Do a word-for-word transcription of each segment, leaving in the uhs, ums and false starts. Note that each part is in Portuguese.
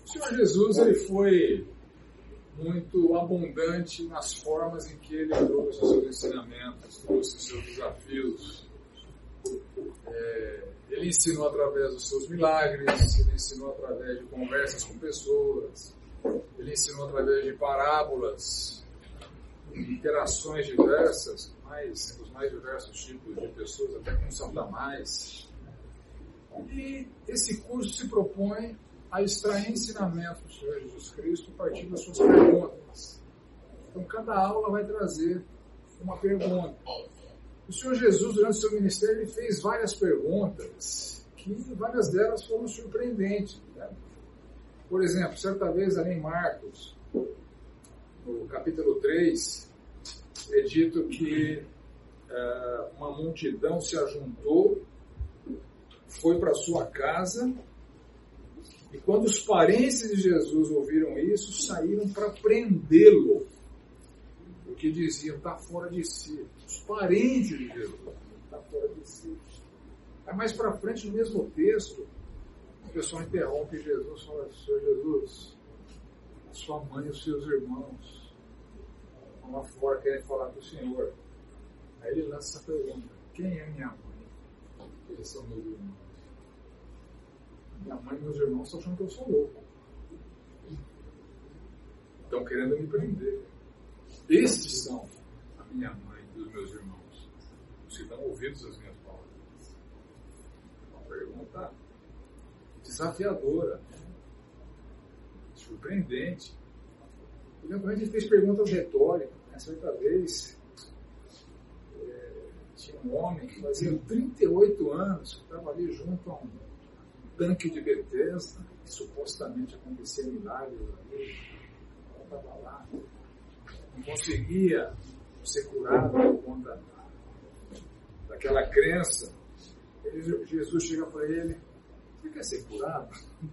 O Senhor Jesus ele foi muito abundante nas formas em que ele trouxe os seus ensinamentos, trouxe os seus desafios. É, ele ensinou através dos seus milagres, ele ensinou através de conversas com pessoas, ele ensinou através de parábolas, interações diversas, mais, os mais diversos tipos de pessoas, até com Satanás. E esse curso se propõe a extrair ensinamentos do Senhor Jesus Cristo a partir das suas perguntas. Então, cada aula vai trazer uma pergunta. O Senhor Jesus, durante o seu ministério, ele fez várias perguntas, que várias delas foram surpreendentes. Né? Por exemplo, certa vez ali em Marcos, no capítulo três, é dito que uh, uma multidão se ajuntou, foi para sua casa, e quando os parentes de Jesus ouviram isso, saíram para prendê-lo. Porque diziam, está fora de si. Os parentes de Jesus, está fora de si. Aí mais para frente, no mesmo texto, o pessoal interrompe Jesus e fala, Senhor Jesus, a sua mãe e os seus irmãos estão lá fora, querem falar com o Senhor. Aí ele lança essa pergunta, quem é minha mãe? Eles são meus irmãos. Minha mãe e meus irmãos estão achando que eu sou louco. Estão querendo me prender. Estes são a minha mãe e os meus irmãos. Os que dão ouvidos às minhas palavras. Uma pergunta desafiadora. Surpreendente. Eventualmente ele fez perguntas retóricas. Né? Certa vez, é, tinha um homem que fazia trinta e oito anos, que estava ali junto a um tanque de Betesda, que supostamente acontecia milagres ali. Ele estava lá. Não conseguia ser curado por conta daquela crença. Ele, Jesus chega para ele, você quer ser curado?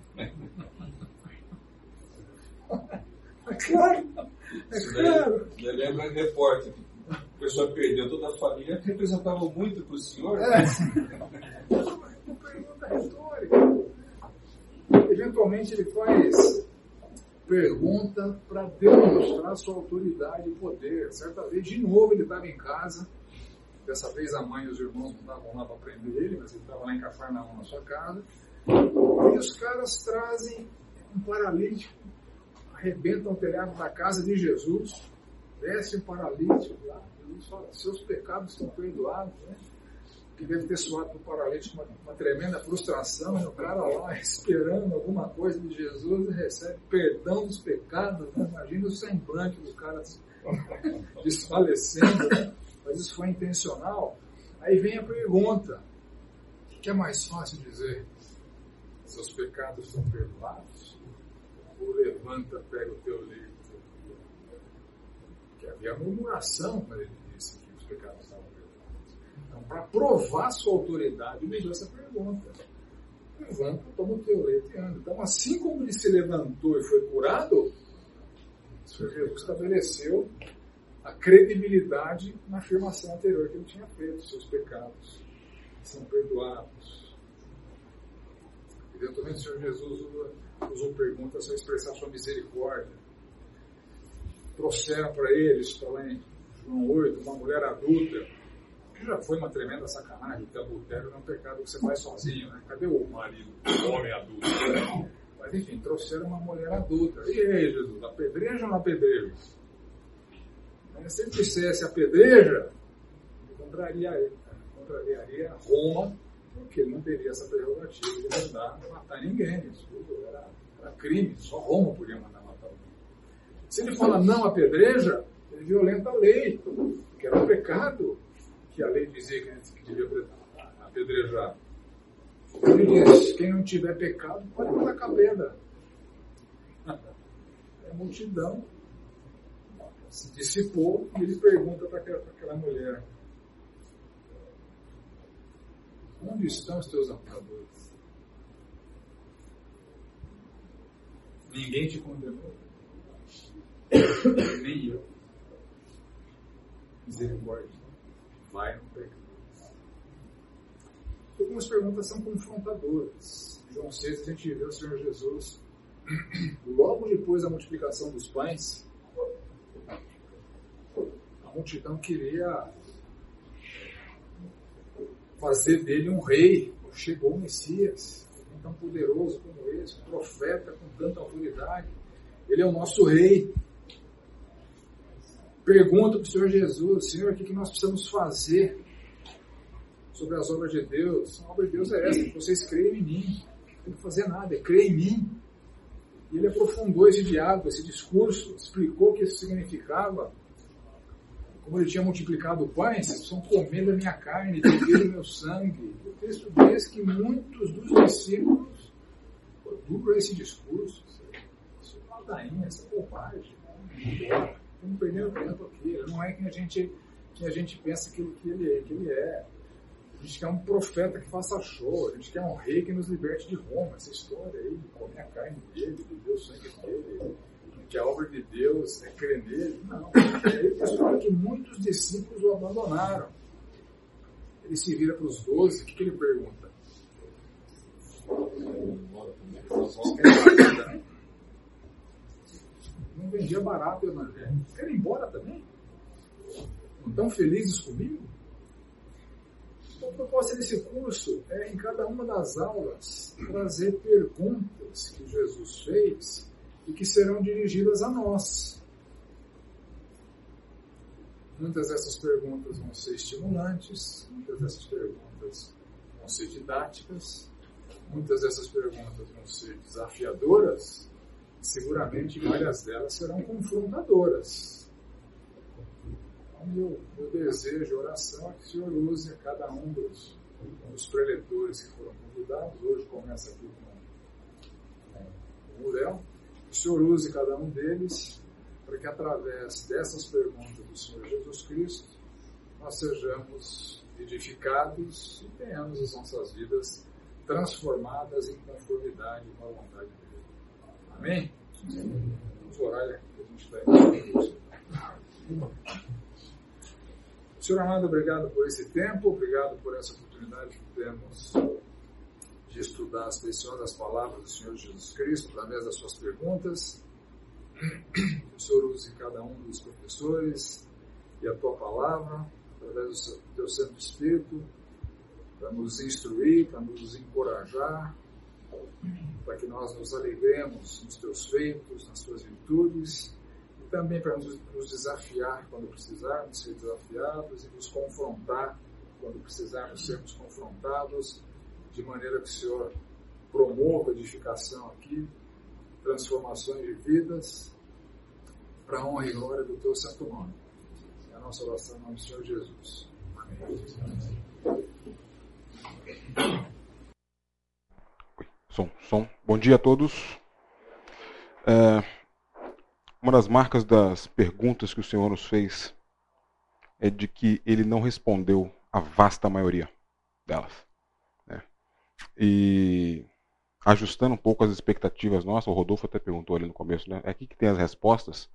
É claro, é claro. Eu lembro de repórter, a pessoa perdeu toda a família, representava muito para o senhor. É. Uma pergunta retórica. Eventualmente ele faz pergunta para demonstrar sua autoridade e poder. Certa vez, de novo, ele estava em casa. Dessa vez a mãe e os irmãos não estavam lá para prender ele, mas ele estava lá em Cafarnaum, na sua casa. E os caras trazem um paralítico, arrebentam o telhado da casa de Jesus, desce o paralítico lá, e fala, seus pecados estão perdoados, né? Que deve ter soado para o paralítico uma, uma tremenda frustração, e o cara lá esperando alguma coisa de Jesus e recebe perdão dos pecados, né? Imagina o semblante dos caras desfalecendo, né? Mas isso foi intencional. Aí vem a pergunta, o que é mais fácil dizer? Seus pecados estão perdoados? Ou levanta, pega o teu livro? Que havia murmuração quando ele disse que os pecados estavam perdoados. Então, para provar sua autoridade, ele fez essa pergunta. Levanta, toma o teu leito e anda. Então, assim como ele se levantou e foi curado, o Senhor Jesus estabeleceu a credibilidade na afirmação anterior que ele tinha feito. Seus pecados são perdoados. Eventualmente, o Senhor Jesus usou perguntas para expressar sua misericórdia. Trouxeram para eles, está lá em João oito, uma mulher adulta, que já foi uma tremenda sacanagem, porque adultério não é um pecado que você faz sozinho, né? Cadê o marido, o homem adulto? Né? Mas enfim, trouxeram uma mulher adulta. E aí, Jesus, apedreja ou não apedreja? Se ele dissesse apedreja, ele contrariaria, contrariaria Roma, porque ele não teria essa prerrogativa de mandar matar ninguém. Isso era, era crime, só Roma podia mandar matar alguém. Se ele fala não apedreja, ele violenta a lei, que era um pecado que a lei dizia que devia apedrejar. Ele diz, quem não tiver pecado pode matar com a pedra. É a multidão se dissipou e ele pergunta para aquela, aquela mulher, onde estão os teus acusadores? Ninguém te condenou? Nem eu. Misericórdia. Vai no pecado. Algumas perguntas são confrontadoras. Em João seis a gente vê o Senhor Jesus logo depois da multiplicação dos pães, a multidão queria fazer dele um rei. Chegou o Messias, tão poderoso como esse, um profeta com tanta autoridade. Ele é o nosso rei. Pergunta para o Senhor Jesus: Senhor, o que nós precisamos fazer sobre as obras de Deus? A obra de Deus é essa, que vocês creiam em mim. Não tem que fazer nada, é crer em mim. E ele aprofundou esse diálogo, esse discurso, explicou o que isso significava. Como ele tinha multiplicado pães, vocês precisam comer da minha carne, beber do meu sangue. O texto diz que muitos dos discípulos, pô, duro esse discurso, isso é ladainha, isso é bobagem, embora. Estamos perdendo tempo aqui. Não é que a gente, que a gente pensa aquilo que ele é, que ele é. A gente quer um profeta que faça show, a gente quer um rei que nos liberte de Roma. Essa história aí, comer a carne dele, beber o sangue dele, que a obra de Deus é crer nele. Não. Aí o texto fala que muitos discípulos o abandonaram. Ele se vira para os doze, o que, que ele pergunta? Não vendia barato o evangelho. Querem ir embora também? Não estão felizes comigo? Então, a proposta desse curso é, em cada uma das aulas, trazer perguntas que Jesus fez e que serão dirigidas a nós. Muitas dessas perguntas vão ser estimulantes, muitas dessas perguntas vão ser didáticas, muitas dessas perguntas vão ser desafiadoras, e seguramente várias delas serão confrontadoras. Então, meu, meu desejo, oração é que o Senhor use a cada um dos, dos preletores que foram convidados. Hoje começa aqui com, com o Muriel. Que o Senhor use cada um deles para que, através dessas perguntas do Senhor Jesus Cristo, nós sejamos edificados e tenhamos as nossas vidas transformadas em conformidade com a vontade dele. Amém? Vamos orar, que a gente está indo. Senhor amado, obrigado por esse tempo, obrigado por essa oportunidade que temos de estudar as preciosas palavras do Senhor Jesus Cristo através das suas perguntas. Que o Senhor use cada um dos professores e a tua palavra, através do teu Santo Espírito, para nos instruir, para nos encorajar, para que nós nos alegremos nos teus feitos, nas tuas virtudes, e também para nos, nos desafiar quando precisarmos ser desafiados e nos confrontar quando precisarmos sermos confrontados, de maneira que o Senhor promova a edificação aqui, transformações de vidas, para a honra e glória do teu santo nome. É a nossa oração em nome do Senhor Jesus. Amém. Som, som. Bom dia a todos. É, uma das marcas das perguntas que o Senhor nos fez é de que Ele não respondeu a vasta maioria delas. Né? E ajustando um pouco as expectativas nossas, o Rodolfo até perguntou ali no começo, né? É aqui que tem as respostas?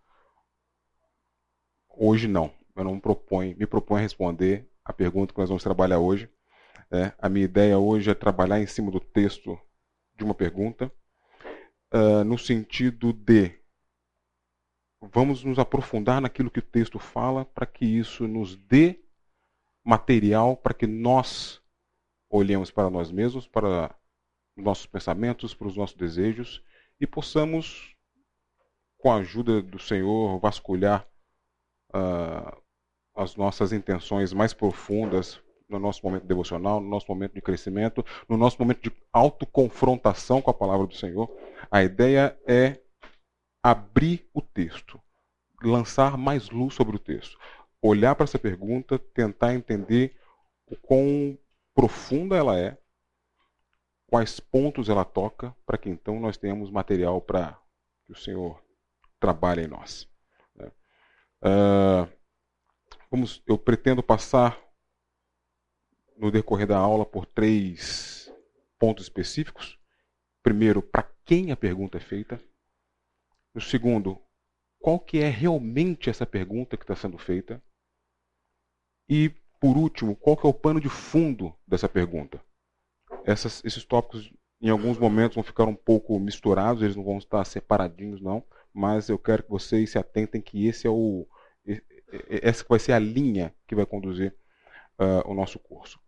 Hoje não. Eu não me proponho, me proponho a responder a pergunta que nós vamos trabalhar hoje. Né? A minha ideia hoje é trabalhar em cima do texto de uma pergunta, uh, no sentido de vamos nos aprofundar naquilo que o texto fala para que isso nos dê material para que nós olhemos para nós mesmos, para os nossos pensamentos, para os nossos desejos e possamos, com a ajuda do Senhor, vasculhar uh, as nossas intenções mais profundas no nosso momento devocional, no nosso momento de crescimento, no nosso momento de autoconfrontação com a palavra do Senhor. A ideia é abrir o texto, lançar mais luz sobre o texto, olhar para essa pergunta, tentar entender o quão profunda ela é, quais pontos ela toca, para que então nós tenhamos material para que o Senhor trabalhe em nós. Uh, vamos, eu pretendo passar no decorrer da aula por três pontos específicos. Primeiro, para quem a pergunta é feita. O segundo, qual que é realmente essa pergunta que está sendo feita. E, por último, qual que é o pano de fundo dessa pergunta. Essas, esses tópicos Em alguns momentos vão ficar um pouco misturados, eles não vão estar separadinhos, não. Mas eu quero que vocês se atentem que esse é o, essa vai ser a linha que vai conduzir uh, o nosso curso.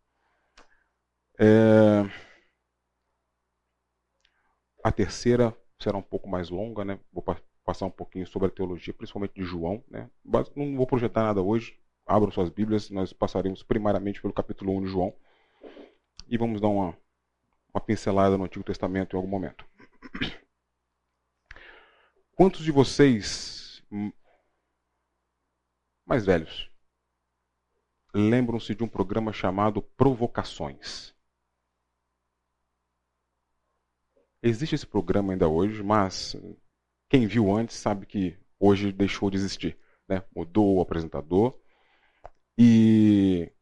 É... A terceira será um pouco mais longa, né? Vou passar um pouquinho sobre a teologia, principalmente de João, né? Não vou projetar nada hoje. Abram suas Bíblias, nós passaremos primariamente pelo capítulo um de João e vamos dar uma, uma pincelada no Antigo Testamento em algum momento. Quantos de vocês mais velhos lembram-se de um programa chamado Provocações? Existe esse programa ainda hoje, mas quem viu antes sabe que hoje deixou de existir, né? Mudou o apresentador. E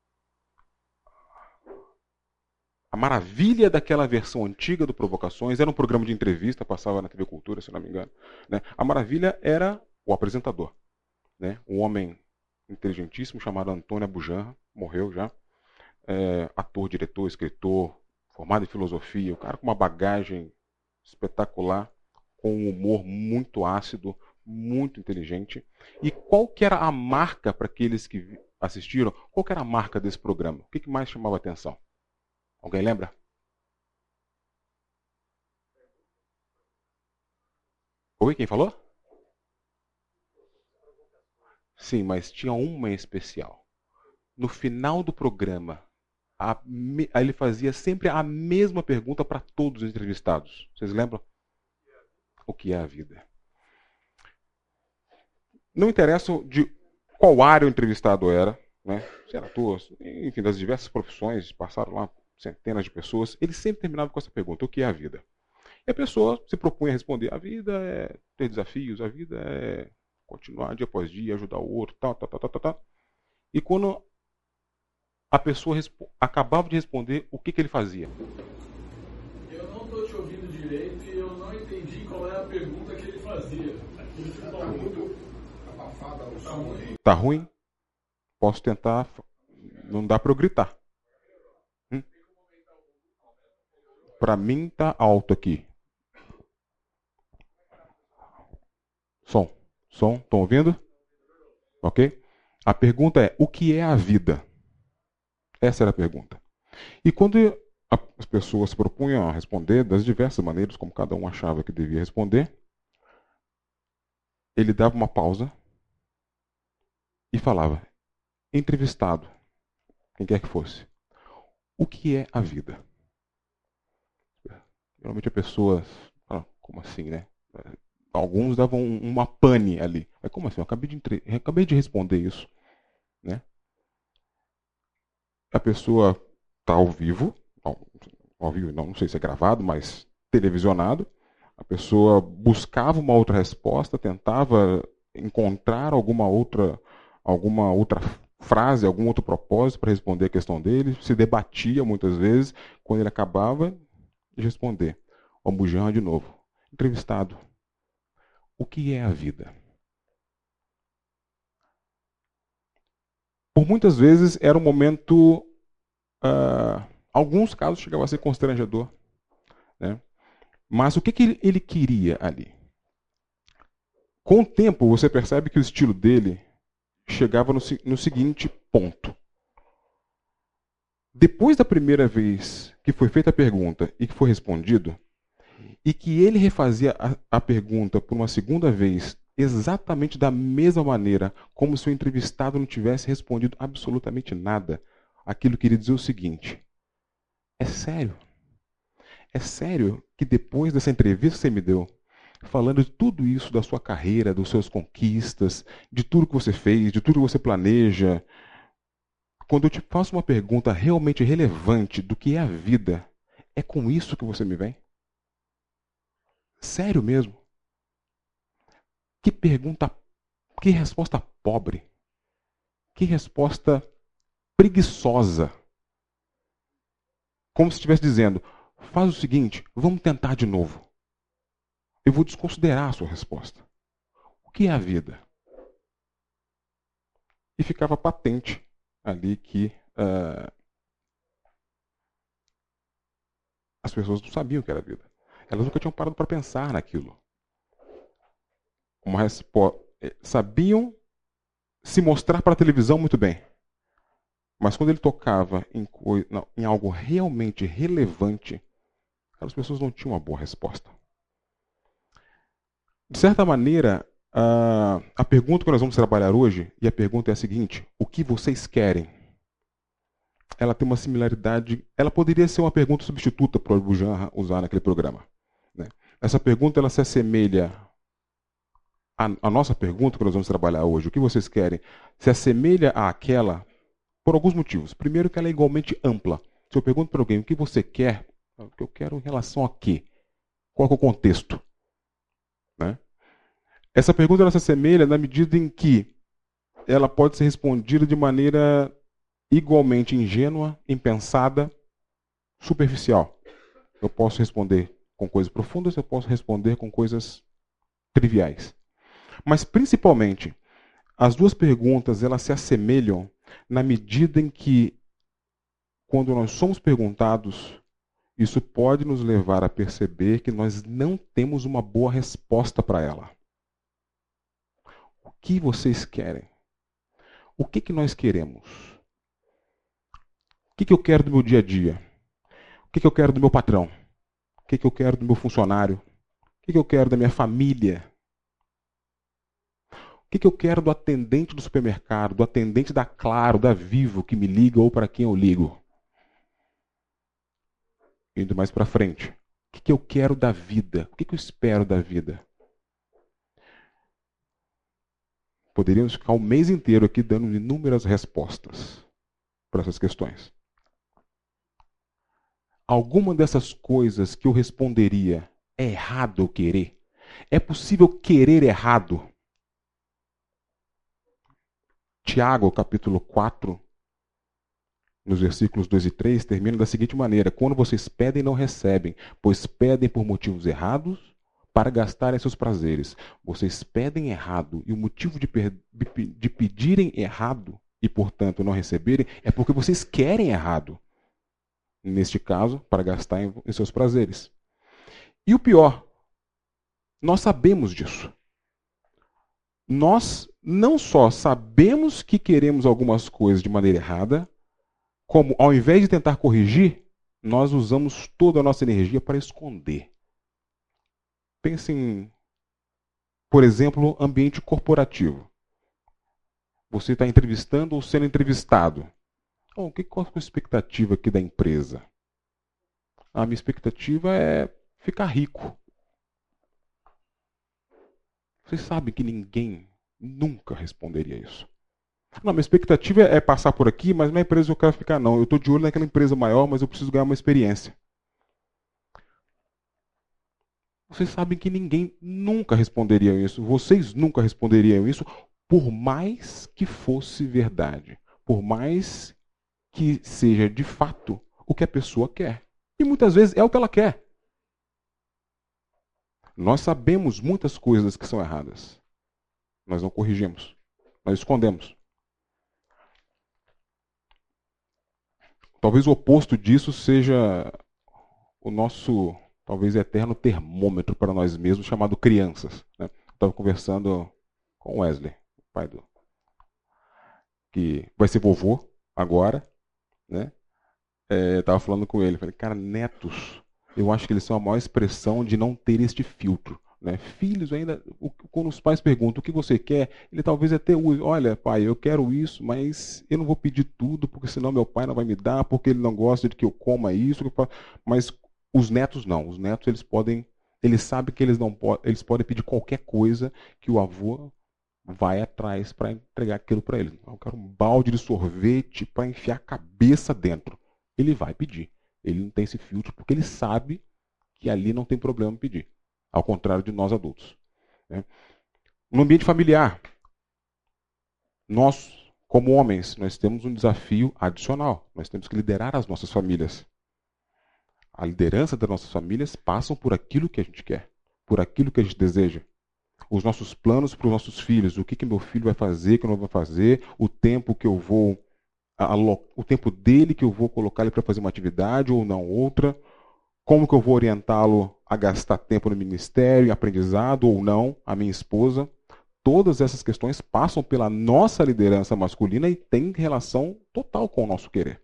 a maravilha daquela versão antiga do Provocações era um programa de entrevista, passava na T V Cultura, se não me engano, né? A maravilha era o apresentador, né? Um homem inteligentíssimo chamado Antônio Abujamra, morreu já, é, ator, diretor, escritor, formado em filosofia, o cara com uma bagagem espetacular, com um humor muito ácido, muito inteligente. E qual que era a marca para aqueles que assistiram? Qual que era a marca desse programa? O que, que mais chamava a atenção? Alguém lembra? Oi, quem falou? Sim, mas tinha uma em especial. No final do programa, a, ele fazia sempre a mesma pergunta para todos os entrevistados. Vocês lembram? O que é a vida? Não interessa de qual área o entrevistado era, né? Se era ator, enfim, das diversas profissões, passaram lá centenas de pessoas, ele sempre terminava com essa pergunta: o que é a vida? E a pessoa se propunha a responder: a vida é ter desafios, a vida é continuar dia após dia, ajudar o outro, tal, tal, tal, tal, tal. E quando a pessoa acabava de responder, o que, que ele fazia? Eu não estou te ouvindo direito e eu não entendi qual é a pergunta que ele fazia. Aquilo ficou muito abafado ao som. Tá ruim? Posso tentar. Não dá para eu gritar. Hum? Para mim tá alto aqui. Som. Som. Estão ouvindo? Ok? A pergunta é: o que é a vida? Essa era a pergunta. E quando as pessoas se propunham a responder das diversas maneiras, como cada um achava que devia responder, ele dava uma pausa e falava: entrevistado, quem quer que fosse, o que é a vida? Geralmente a pessoa fala: como assim, né? Alguns davam uma pane ali. Mas como assim? Eu acabei de, entre... eu acabei de responder isso, né? A pessoa está ao vivo, ao, ao vivo não, não sei se é gravado, mas televisionado. A pessoa buscava uma outra resposta, tentava encontrar alguma outra, alguma outra frase, algum outro propósito para responder a questão dele, se debatia muitas vezes. Quando ele acabava de responder, o Abujamra de novo: entrevistado, o que é a vida? Por muitas vezes era um momento, uh, alguns casos chegava a ser constrangedor, né? Mas o que, que ele, ele queria ali? Com o tempo você percebe que o estilo dele chegava no, no seguinte ponto: depois da primeira vez que foi feita a pergunta e que foi respondido, e que ele refazia a, a pergunta por uma segunda vez exatamente da mesma maneira, como se o entrevistado não tivesse respondido absolutamente nada, aquilo queria dizer o seguinte: é sério? É sério que depois dessa entrevista que você me deu, falando de tudo isso, da sua carreira, das suas conquistas, de tudo que você fez, de tudo que você planeja, quando eu te faço uma pergunta realmente relevante do que é a vida, é com isso que você me vem? Sério mesmo? Que pergunta, que resposta pobre. Que resposta preguiçosa. Como se estivesse dizendo: faz o seguinte, vamos tentar de novo. Eu vou desconsiderar a sua resposta. O que é a vida? E ficava patente ali que uh, As pessoas não sabiam o que era vida. Elas nunca tinham parado para pensar naquilo. Uma resposta, sabiam se mostrar para a televisão muito bem. Mas quando ele tocava em, coi... não, em algo realmente relevante, as pessoas não tinham uma boa resposta. De certa maneira, a, a pergunta que nós vamos trabalhar hoje, e a pergunta é a seguinte: o que vocês querem? Ela tem uma similaridade, ela poderia ser uma pergunta substituta para o Bujan usar naquele programa. Né? Essa pergunta ela se assemelha à, à nossa pergunta que nós vamos trabalhar hoje, o que vocês querem, se assemelha àquela por alguns motivos. Primeiro que ela é igualmente ampla. Se eu pergunto para alguém o que você quer, o que eu quero em relação a quê? Qual é o contexto? Né? Essa pergunta ela se assemelha na medida em que ela pode ser respondida de maneira igualmente ingênua, impensada, superficial. Eu posso responder com coisas profundas, eu posso responder com coisas triviais. Mas, principalmente, as duas perguntas elas se assemelham na medida em que, quando nós somos perguntados, isso pode nos levar a perceber que nós não temos uma boa resposta para ela. O que vocês querem? O que, que nós queremos? O que, que eu quero do meu dia a dia? O que, que eu quero do meu patrão? O que, que eu quero do meu funcionário? O que, que eu quero da minha família? O que, que eu quero do atendente do supermercado, do atendente da Claro, da Vivo, que me liga ou para quem eu ligo? Indo mais para frente. O que, que eu quero da vida? O que, que eu espero da vida? Poderíamos ficar o mês inteiro aqui dando inúmeras respostas para essas questões. Alguma dessas coisas que eu responderia, é errado eu querer? É possível querer errado? Tiago, capítulo quatro, nos versículos dois e três, termina da seguinte maneira: quando vocês pedem, não recebem, pois pedem por motivos errados para gastarem seus prazeres. Vocês pedem errado, e o motivo de, de pedirem errado e, portanto, não receberem, é porque vocês querem errado. Neste caso, para gastar em, em seus prazeres. E o pior, nós sabemos disso. Nós não só sabemos que queremos algumas coisas de maneira errada, como, ao invés de tentar corrigir, nós usamos toda a nossa energia para esconder. Pensem, por exemplo, ambiente corporativo. Você está entrevistando ou sendo entrevistado. Oh, qual é a expectativa aqui da empresa? A minha expectativa é ficar rico. Vocês sabem que ninguém nunca responderia isso. Não, minha expectativa é passar por aqui, mas na empresa eu quero ficar não. Eu estou de olho naquela empresa maior, mas eu preciso ganhar uma experiência. Vocês sabem que ninguém nunca responderia isso. Vocês nunca responderiam isso, por mais que fosse verdade. Por mais que seja de fato o que a pessoa quer. E muitas vezes é o que ela quer. Nós sabemos muitas coisas que são erradas. Nós não corrigimos. Nós escondemos. Talvez o oposto disso seja o nosso, talvez, eterno termômetro para nós mesmos, chamado crianças. Né? Eu estava conversando com o Wesley, o pai do... que vai ser vovô agora. Né? É, estava falando com ele, falei, cara, netos, eu acho que eles são a maior expressão de não ter este filtro. Né? Filhos ainda, o, quando os pais perguntam o que você quer, ele talvez até use, olha pai, eu quero isso, mas eu não vou pedir tudo, porque senão meu pai não vai me dar, porque ele não gosta de que eu coma isso, que eu... mas os netos não, os netos eles podem, eles sabem que eles não podem, eles podem pedir qualquer coisa que o avô vai atrás para entregar aquilo para ele. Eu quero um balde de sorvete para enfiar a cabeça dentro. Ele vai pedir. Ele não tem esse filtro porque ele sabe que ali não tem problema em pedir. Ao contrário de nós adultos. Né? No ambiente familiar, nós, como homens, nós temos um desafio adicional. Nós temos que liderar as nossas famílias. A liderança das nossas famílias passam por aquilo que a gente quer, por aquilo que a gente deseja. Os nossos planos para os nossos filhos, o que, que meu filho vai fazer, o que não vai fazer, o tempo que eu vou, a, a, o tempo dele que eu vou colocar ele para fazer uma atividade ou não outra, Como que eu vou orientá-lo a gastar tempo no ministério, em aprendizado ou não, a minha esposa? Todas essas questões passam pela nossa liderança masculina e têm relação total com o nosso querer.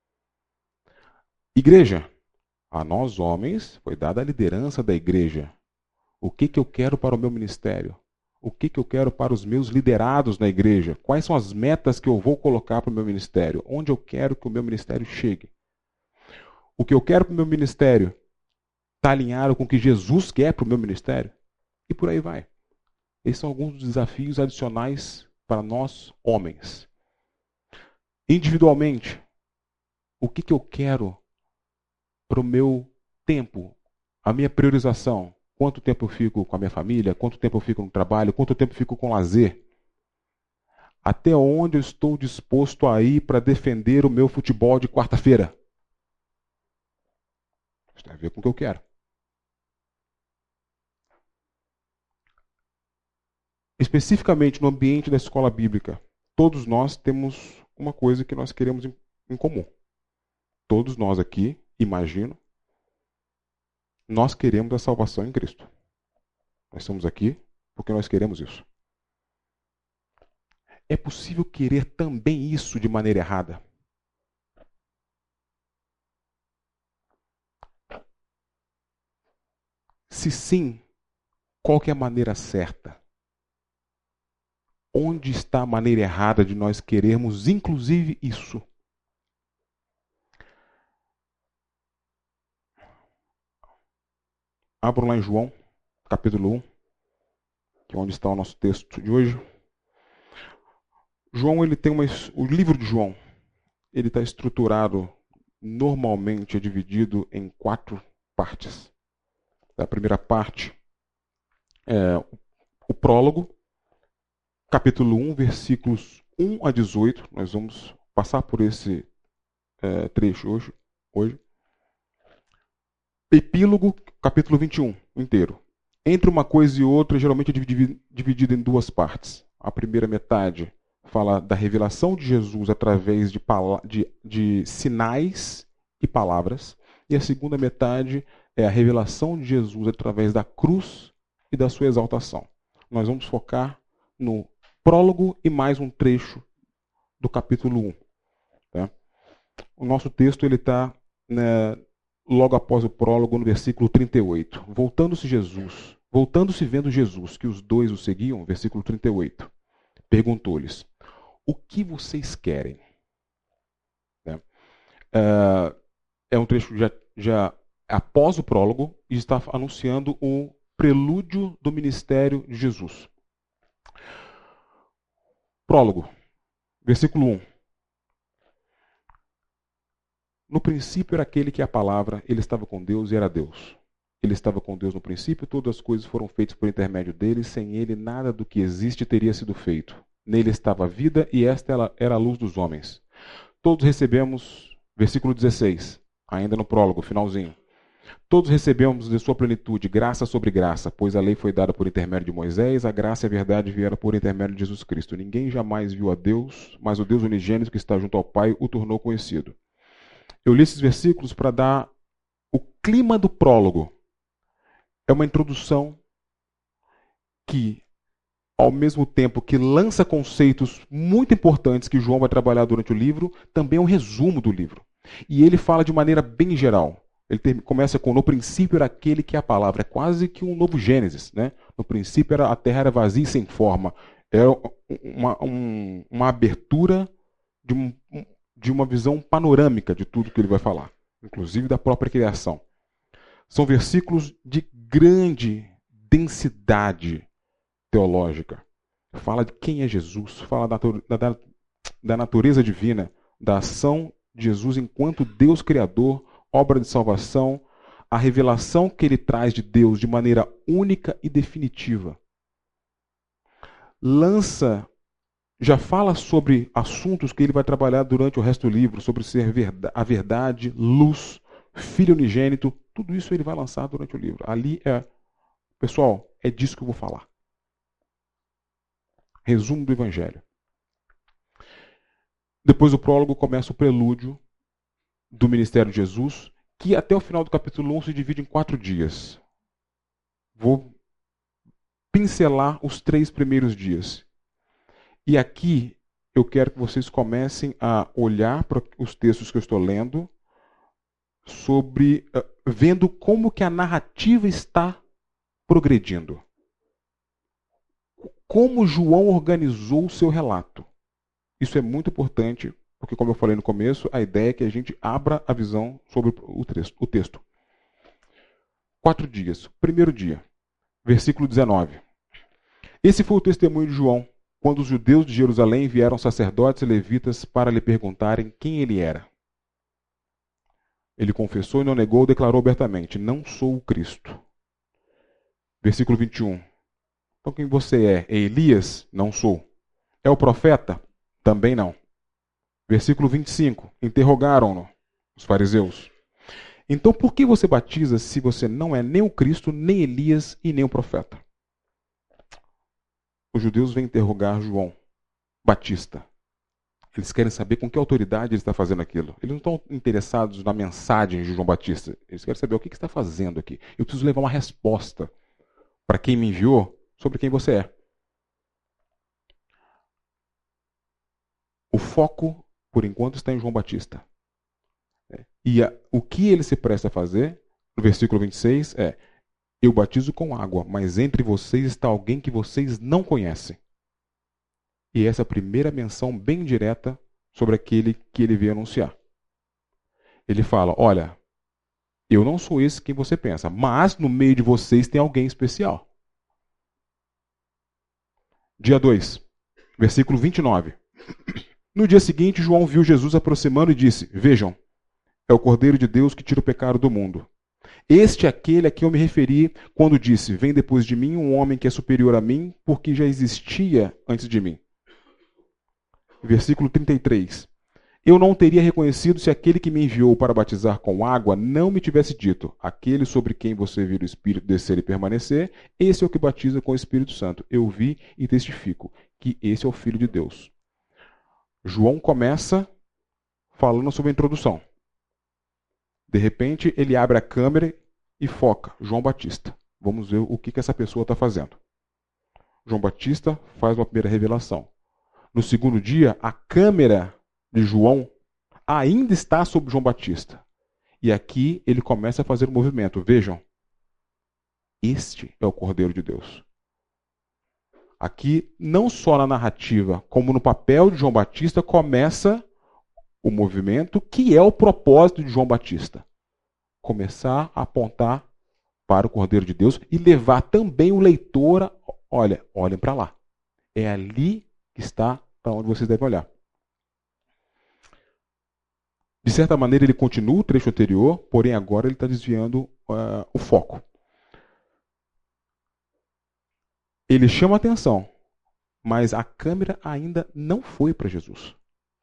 Igreja, a nós homens foi dada a liderança da igreja. O que, que eu quero para o meu ministério? O que, que eu quero para os meus liderados na igreja? Quais são as metas que eu vou colocar para o meu ministério? Onde eu quero que o meu ministério chegue? O que eu quero para o meu ministério está alinhado com o que Jesus quer para o meu ministério? E por aí vai. Esses são alguns dos desafios adicionais para nós, homens. Individualmente, o que, que eu quero para o meu tempo, a minha priorização? Quanto tempo eu fico com a minha família? Quanto tempo eu fico no trabalho? Quanto tempo eu fico com lazer? Até onde eu estou disposto a ir para defender o meu futebol de quarta-feira? Isso tem a ver com o que eu quero. Especificamente no ambiente da escola bíblica, todos nós temos uma coisa que nós queremos em, em comum. Todos nós aqui, imagino, nós queremos a salvação em Cristo. Nós estamos aqui porque nós queremos isso. É possível querer também isso de maneira errada? Se sim, qual que é a maneira certa? Onde está a maneira errada de nós querermos, inclusive, isso? Abram lá em João, capítulo um, que é onde está o nosso texto de hoje. João, ele tem uma... O livro de João, ele está estruturado, normalmente é dividido em quatro partes. A primeira parte é o prólogo, capítulo um, versículos um a dezoito. Nós vamos passar por esse é, trecho hoje, hoje. Epílogo, capítulo vinte e um, inteiro. Entre uma coisa e outra, geralmente é dividido em duas partes. A primeira metade fala da revelação de Jesus através de, de, de sinais e palavras. E a segunda metade é a revelação de Jesus através da cruz e da sua exaltação. Nós vamos focar no prólogo e mais um trecho do capítulo um. Tá? O nosso texto está né, logo após o prólogo, no versículo trinta e oito. Voltando-se Jesus, voltando-se vendo Jesus, que os dois o seguiam, versículo trinta e oito, perguntou-lhes: o que vocês querem? É, é um trecho já, já após o prólogo e está anunciando o prelúdio do ministério de Jesus. Prólogo, versículo um. No princípio era aquele que é a palavra, ele estava com Deus e era Deus. Ele estava com Deus no princípio, todas as coisas foram feitas por intermédio dele, sem ele nada do que existe teria sido feito. Nele estava a vida e esta era a luz dos homens. Todos recebemos, versículo dezesseis, ainda no prólogo, finalzinho. Todos recebemos de sua plenitude graça sobre graça, pois a lei foi dada por intermédio de Moisés, a graça e a verdade vieram por intermédio de Jesus Cristo. Ninguém jamais viu a Deus, mas o Deus unigênito que está junto ao Pai o tornou conhecido. Eu li esses versículos para dar o clima do prólogo. É uma introdução que, ao mesmo tempo que lança conceitos muito importantes que João vai trabalhar durante o livro, também é um resumo do livro. E ele fala de maneira bem geral. Ele tem, começa com: no princípio era aquele que é a palavra. É quase que um novo Gênesis. Né? No princípio era, a terra era vazia e sem forma. É uma, um, uma abertura de, um, de uma visão panorâmica de tudo que ele vai falar, inclusive da própria criação. São versículos de grande densidade teológica. Fala de quem é Jesus, fala da, da, da natureza divina, da ação de Jesus enquanto Deus Criador, obra de salvação, a revelação que ele traz de Deus de maneira única e definitiva. Lança, já fala sobre assuntos que ele vai trabalhar durante o resto do livro, sobre ser a verdade, luz, filho unigênito, tudo isso ele vai lançar durante o livro. Ali é, pessoal, é disso que eu vou falar. Resumo do Evangelho. Depois do prólogo começa o prelúdio do ministério de Jesus, Aqui, até o final do capítulo um, se divide em quatro dias. Vou pincelar os três primeiros dias. E aqui, eu quero que vocês comecem a olhar para os textos que eu estou lendo, sobre, uh, vendo como que a narrativa está progredindo. Como João organizou o seu relato. Isso é muito importante, porque, como eu falei no começo, a ideia é que a gente abra a visão sobre o texto. O texto. Quatro dias. Primeiro dia, versículo dezenove. Esse foi o testemunho de João, quando os judeus de Jerusalém vieram sacerdotes e levitas para lhe perguntarem quem ele era. Ele confessou e não negou, declarou abertamente: não sou o Cristo. Versículo vinte e um. Então quem você é? É Elias? Não sou. É o profeta? Também não. Versículo vinte e cinco. Interrogaram-no os fariseus. Então por que você batiza se você não é nem o Cristo, nem Elias e nem o profeta? Os judeus vêm interrogar João Batista. Eles querem saber com que autoridade ele está fazendo aquilo. Eles não estão interessados na mensagem de João Batista. Eles querem saber o que ele está fazendo aqui. Eu preciso levar uma resposta para quem me enviou sobre quem você é. O foco, por enquanto, está em João Batista. E a, o que ele se presta a fazer, no versículo vinte e seis, é: eu batizo com água, mas entre vocês está alguém que vocês não conhecem. E essa é a primeira menção bem direta sobre aquele que ele veio anunciar. Ele fala: olha, eu não sou esse quem você pensa, mas no meio de vocês tem alguém especial. Dia dois, versículo vinte e nove. No dia seguinte, João viu Jesus aproximando e disse: vejam, é o Cordeiro de Deus que tira o pecado do mundo. Este é aquele a quem eu me referi quando disse: vem depois de mim um homem que é superior a mim, porque já existia antes de mim. Versículo trinta e três. Eu não teria reconhecido se aquele que me enviou para batizar com água não me tivesse dito: aquele sobre quem você vira o Espírito descer e permanecer, esse é o que batiza com o Espírito Santo. Eu vi e testifico que esse é o Filho de Deus. João começa falando sobre a introdução. De repente, ele abre a câmera e foca: João Batista. Vamos ver o que, que essa pessoa está fazendo. João Batista faz uma primeira revelação. No segundo dia, a câmera de João ainda está sobre João Batista. E aqui ele começa a fazer um movimento. Vejam, este é o Cordeiro de Deus. Aqui, não só na narrativa, como no papel de João Batista, começa o movimento que é o propósito de João Batista. Começar a apontar para o Cordeiro de Deus e levar também o leitor a, olha, olhem para lá. É ali que está para onde vocês devem olhar. De certa maneira, ele continua o trecho anterior, porém agora ele está desviando uh, o foco. Ele chama a atenção, mas a câmera ainda não foi para Jesus.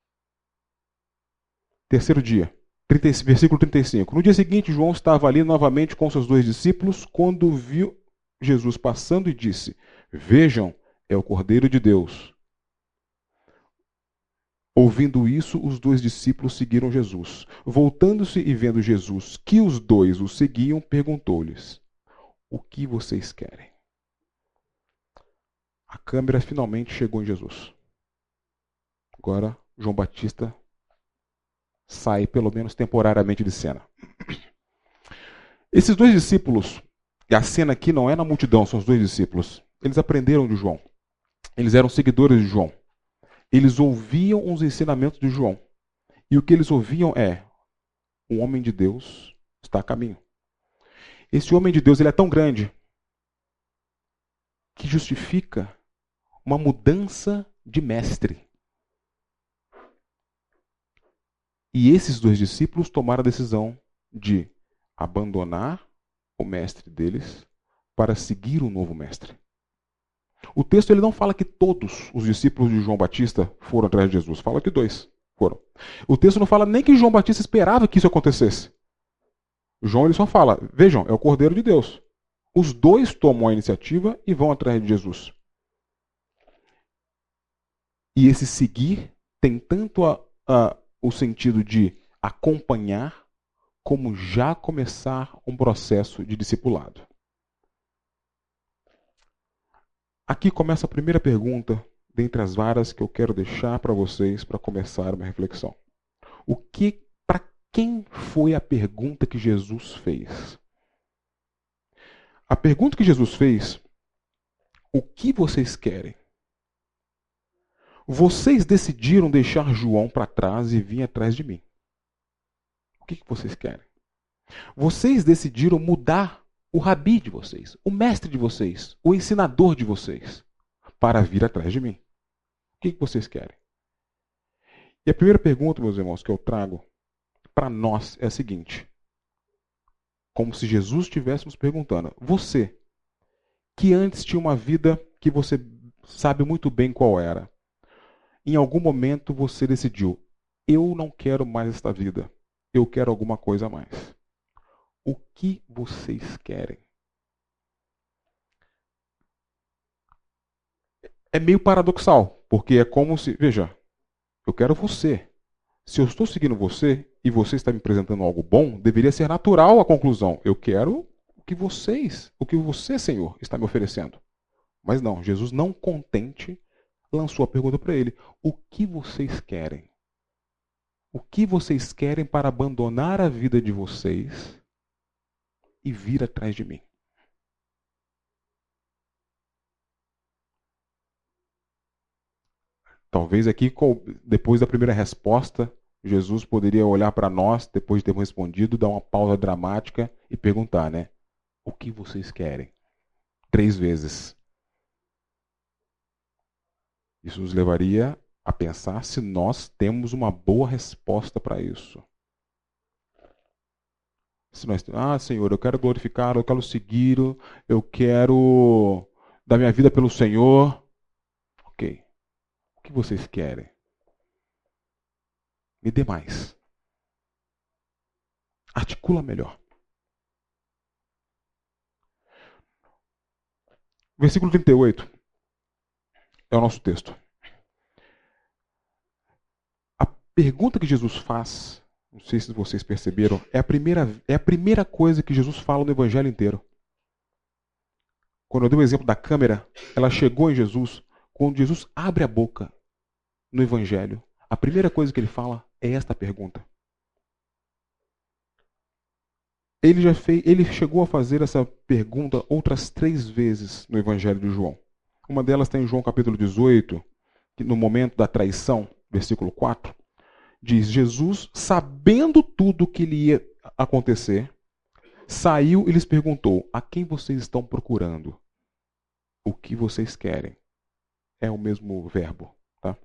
Terceiro dia, trinta, versículo trinta e cinco. No dia seguinte, João estava ali novamente com seus dois discípulos, quando viu Jesus passando e disse: vejam, é o Cordeiro de Deus. Ouvindo isso, os dois discípulos seguiram Jesus. Voltando-se e vendo Jesus que os dois o seguiam, perguntou-lhes: o que vocês querem? A câmera finalmente chegou em Jesus. Agora, João Batista sai, pelo menos temporariamente, de cena. Esses dois discípulos, e a cena aqui não é na multidão, são os dois discípulos. Eles aprenderam de João. Eles eram seguidores de João. Eles ouviam os ensinamentos de João. E o que eles ouviam é: um homem de Deus está a caminho. Esse homem de Deus ele é tão grande que justifica uma mudança de mestre. E esses dois discípulos tomaram a decisão de abandonar o mestre deles para seguir um novo mestre. O texto ele não fala que todos os discípulos de João Batista foram atrás de Jesus. Fala que dois foram. O texto não fala nem que João Batista esperava que isso acontecesse. João ele só fala: vejam, é o Cordeiro de Deus. Os dois tomam a iniciativa e vão atrás de Jesus. E esse seguir tem tanto a, a, o sentido de acompanhar, como já começar um processo de discipulado. Aqui começa a primeira pergunta, dentre as várias que eu quero deixar para vocês para começar uma reflexão. O que, para quem foi a pergunta que Jesus fez? A pergunta que Jesus fez: o que vocês querem? Vocês decidiram deixar João para trás e vir atrás de mim. O que vocês querem? Vocês decidiram mudar o rabi de vocês, o mestre de vocês, o ensinador de vocês, para vir atrás de mim. O que vocês querem? E a primeira pergunta, meus irmãos, que eu trago para nós é a seguinte: como se Jesus estivesse nos perguntando, você, que antes tinha uma vida que você sabe muito bem qual era, em algum momento você decidiu, eu não quero mais esta vida, eu quero alguma coisa a mais. O que vocês querem? É meio paradoxal, porque é como se, veja, eu quero você. Se eu estou seguindo você e você está me apresentando algo bom, deveria ser natural a conclusão. Eu quero o que vocês, o que você, Senhor, está me oferecendo. Mas não, Jesus, não contente, lançou a pergunta para ele: o que vocês querem? O que vocês querem para abandonar a vida de vocês e vir atrás de mim? Talvez aqui, depois da primeira resposta, Jesus poderia olhar para nós, depois de termos respondido, dar uma pausa dramática e perguntar, né? O que vocês querem? Três vezes. Isso nos levaria a pensar se nós temos uma boa resposta para isso. Se nós, ah, Senhor, eu quero glorificar, eu quero seguir, eu quero dar minha vida pelo Senhor. Ok. O que vocês querem? Me dê mais. Articula melhor. Versículo trinta e oito é o nosso texto. A pergunta que Jesus faz, não sei se vocês perceberam, é a primeira, é a primeira coisa que Jesus fala no Evangelho inteiro. Quando eu dei o exemplo da câmera, ela chegou em Jesus. Quando Jesus abre a boca no Evangelho, a primeira coisa que ele fala é esta pergunta. Ele, já fez, ele chegou a fazer essa pergunta outras três vezes no Evangelho de João. Uma delas está em João capítulo dezoito, que no momento da traição, versículo quatro, diz: Jesus, sabendo tudo o que lhe ia acontecer, saiu e lhes perguntou: a quem vocês estão procurando? O que vocês querem? É o mesmo verbo. Tá?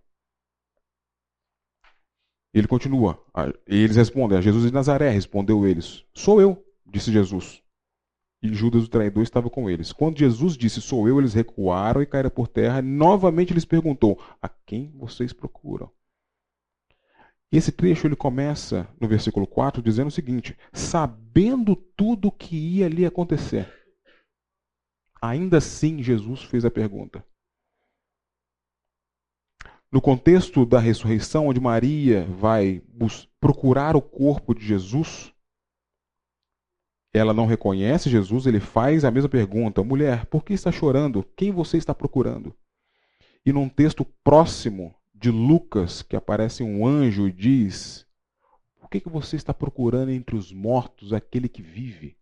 Ele continua. E eles respondem: a Jesus de Nazaré. Respondeu eles: sou eu, disse Jesus. E Judas, o traidor, estava com eles. Quando Jesus disse: sou eu, eles recuaram e caíram por terra. E novamente lhes perguntou: a quem vocês procuram? Esse trecho ele começa no versículo quatro dizendo o seguinte: sabendo tudo o que ia lhe acontecer. Ainda assim, Jesus fez a pergunta. No contexto da ressurreição, onde Maria vai procurar o corpo de Jesus, ela não reconhece Jesus, ele faz a mesma pergunta: mulher, por que está chorando? Quem você está procurando? E num texto próximo de Lucas, que aparece um anjo e diz: por que você está procurando entre os mortos aquele que vive?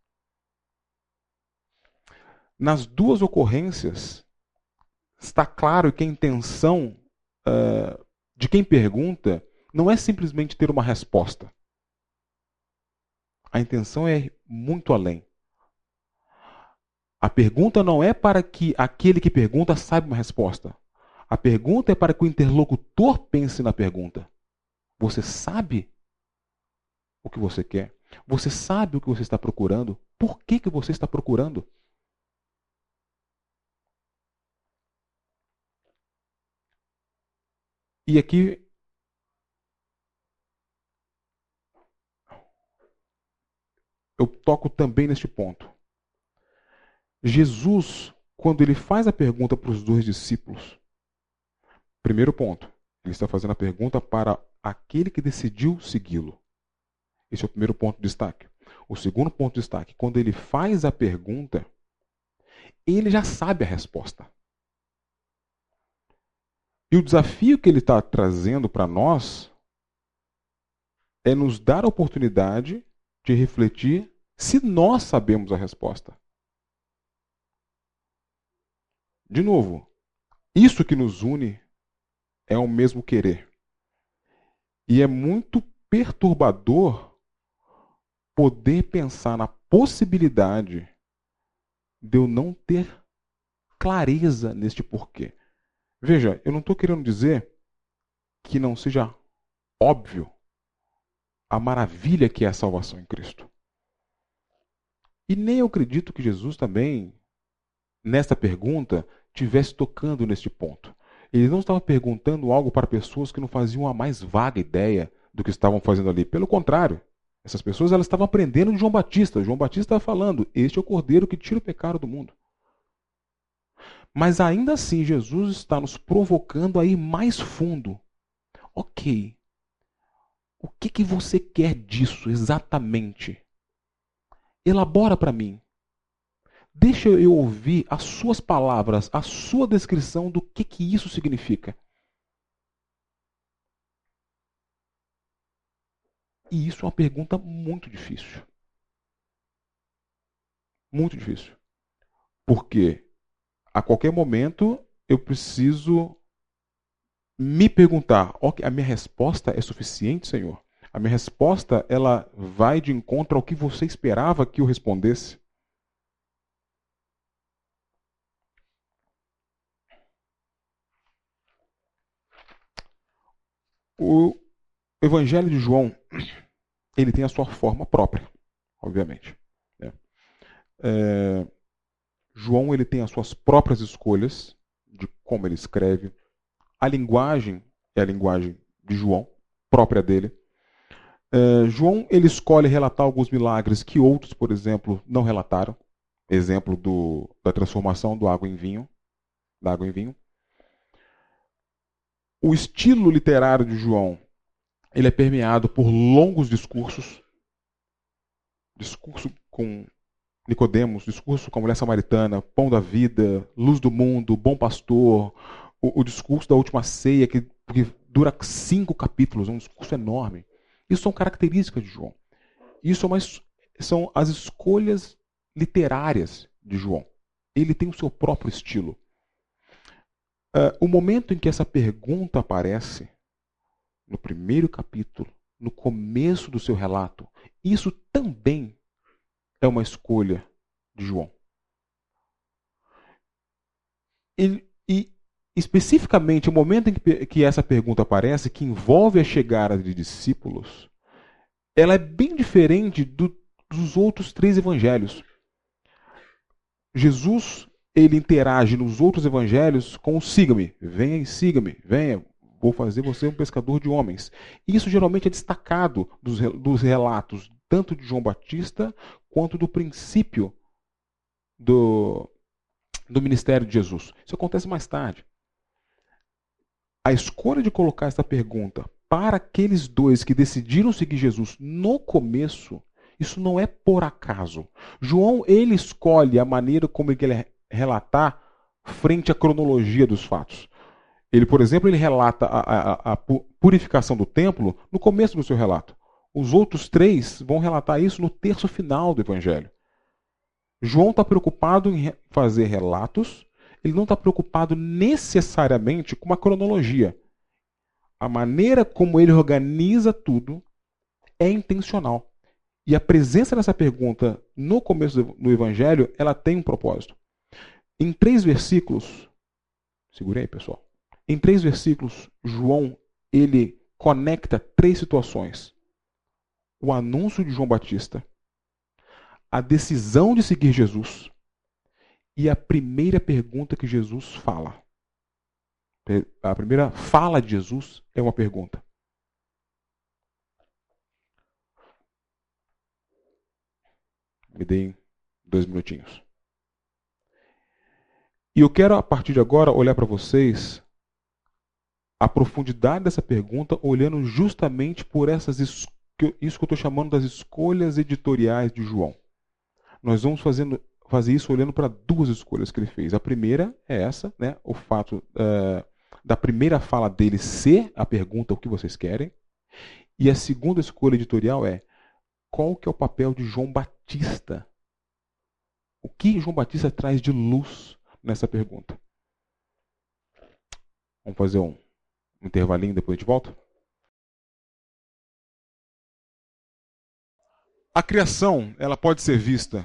Nas duas ocorrências, está claro que a intenção uh, de quem pergunta não é simplesmente ter uma resposta. A intenção é muito além. A pergunta não é para que aquele que pergunta saiba uma resposta. A pergunta é para que o interlocutor pense na pergunta. Você sabe o que você quer? Você sabe o que você está procurando? Por que, que você está procurando? E aqui eu toco também neste ponto. Jesus, quando ele faz a pergunta para os dois discípulos, primeiro ponto, ele está fazendo a pergunta para aquele que decidiu segui-lo. Esse é o primeiro ponto de destaque. O segundo ponto de destaque, quando ele faz a pergunta, ele já sabe a resposta. E o desafio que ele está trazendo para nós é nos dar a oportunidade de refletir se nós sabemos a resposta. De novo, isso que nos une é o mesmo querer. E é muito perturbador poder pensar na possibilidade de eu não ter clareza neste porquê. Veja, eu não estou querendo dizer que não seja óbvio a maravilha que é a salvação em Cristo. E nem eu acredito que Jesus também, nesta pergunta, estivesse tocando neste ponto. Ele não estava perguntando algo para pessoas que não faziam a mais vaga ideia do que estavam fazendo ali. Pelo contrário, essas pessoas elas estavam aprendendo de João Batista. João Batista estava falando, este é o Cordeiro que tira o pecado do mundo. Mas ainda assim, Jesus está nos provocando a ir mais fundo. Ok, o que, que você quer disso exatamente? Elabora para mim. Deixa eu ouvir as suas palavras, a sua descrição do que, que isso significa. E isso é uma pergunta muito difícil. Muito difícil. Porque a qualquer momento eu preciso me perguntar, ok, a minha resposta é suficiente, Senhor? A minha resposta, ela vai de encontro ao que você esperava que eu respondesse? O Evangelho de João, ele tem a sua forma própria, obviamente. É. É, João ele tem as suas próprias escolhas de como ele escreve. A linguagem é a linguagem de João, própria dele. É, João ele escolhe relatar alguns milagres que outros, por exemplo, não relataram. Exemplo do, da transformação do água em vinho, da água em vinho. O estilo literário de João ele é permeado por longos discursos, discurso com Nicodemos, discurso com a mulher samaritana, pão da vida, luz do mundo, bom pastor, o, o discurso da última ceia, que, que dura cinco capítulos, é um discurso enorme. Isso são características de João. Isso é uma, são as escolhas literárias de João. Ele tem o seu próprio estilo. Uh, o momento em que essa pergunta aparece, no primeiro capítulo, no começo do seu relato, isso também é uma escolha de João. E, e especificamente, o momento em que, que essa pergunta aparece, que envolve a chegada de discípulos, ela é bem diferente do, dos outros três evangelhos. Jesus, ele interage nos outros evangelhos com o siga-me, venha e siga-me, venha, vou fazer você um pescador de homens. Isso geralmente é destacado dos, dos relatos, tanto de João Batista, quanto do princípio do, do ministério de Jesus. Isso acontece mais tarde. A escolha de colocar essa pergunta para aqueles dois que decidiram seguir Jesus no começo, isso não é por acaso. João, ele escolhe a maneira como ele quer relatar frente à cronologia dos fatos. Ele, por exemplo, ele relata a, a, a purificação do templo no começo do seu relato. Os outros três vão relatar isso no terço final do Evangelho. João está preocupado em fazer relatos, ele não está preocupado necessariamente com uma cronologia. A maneira como ele organiza tudo é intencional. E a presença dessa pergunta no começo do Evangelho, ela tem um propósito. Em três versículos, segurei aí, pessoal. Em três versículos, João ele conecta três situações. O anúncio de João Batista, a decisão de seguir Jesus e a primeira pergunta que Jesus fala. A primeira fala de Jesus é uma pergunta. Me deem dois minutinhos. E eu quero, a partir de agora, olhar para vocês a profundidade dessa pergunta, olhando justamente por essas que, isso que eu estou chamando das escolhas editoriais de João. Nós vamos fazendo, fazer isso olhando para duas escolhas que ele fez. A primeira é essa, né, o fato uh, da primeira fala dele ser a pergunta: o que vocês querem? E a segunda escolha editorial é: qual que é o papel de João Batista? O que João Batista traz de luz nessa pergunta? Vamos fazer um intervalinho, depois a gente volta? A criação, ela pode ser vista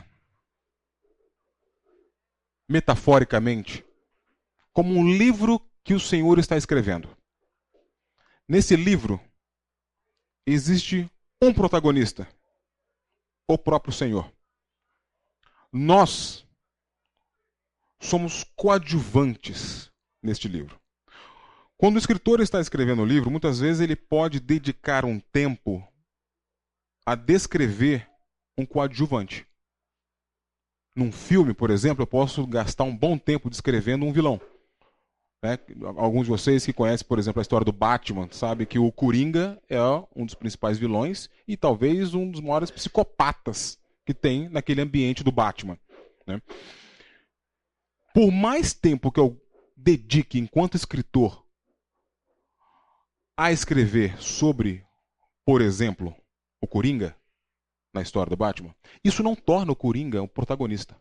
metaforicamente como um livro que o Senhor está escrevendo. Nesse livro existe um protagonista, o próprio Senhor. Nós somos coadjuvantes neste livro. Quando o escritor está escrevendo o livro, muitas vezes ele pode dedicar um tempo a descrever um coadjuvante. Num filme, por exemplo, eu posso gastar um bom tempo descrevendo um vilão. Né? Alguns de vocês que conhecem, por exemplo, a história do Batman, sabem que o Coringa é um dos principais vilões e talvez um dos maiores psicopatas que tem naquele ambiente do Batman. Né? Por mais tempo que eu dedique enquanto escritor a escrever sobre, por exemplo, o Coringa, na história do Batman, isso não torna o Coringa um protagonista.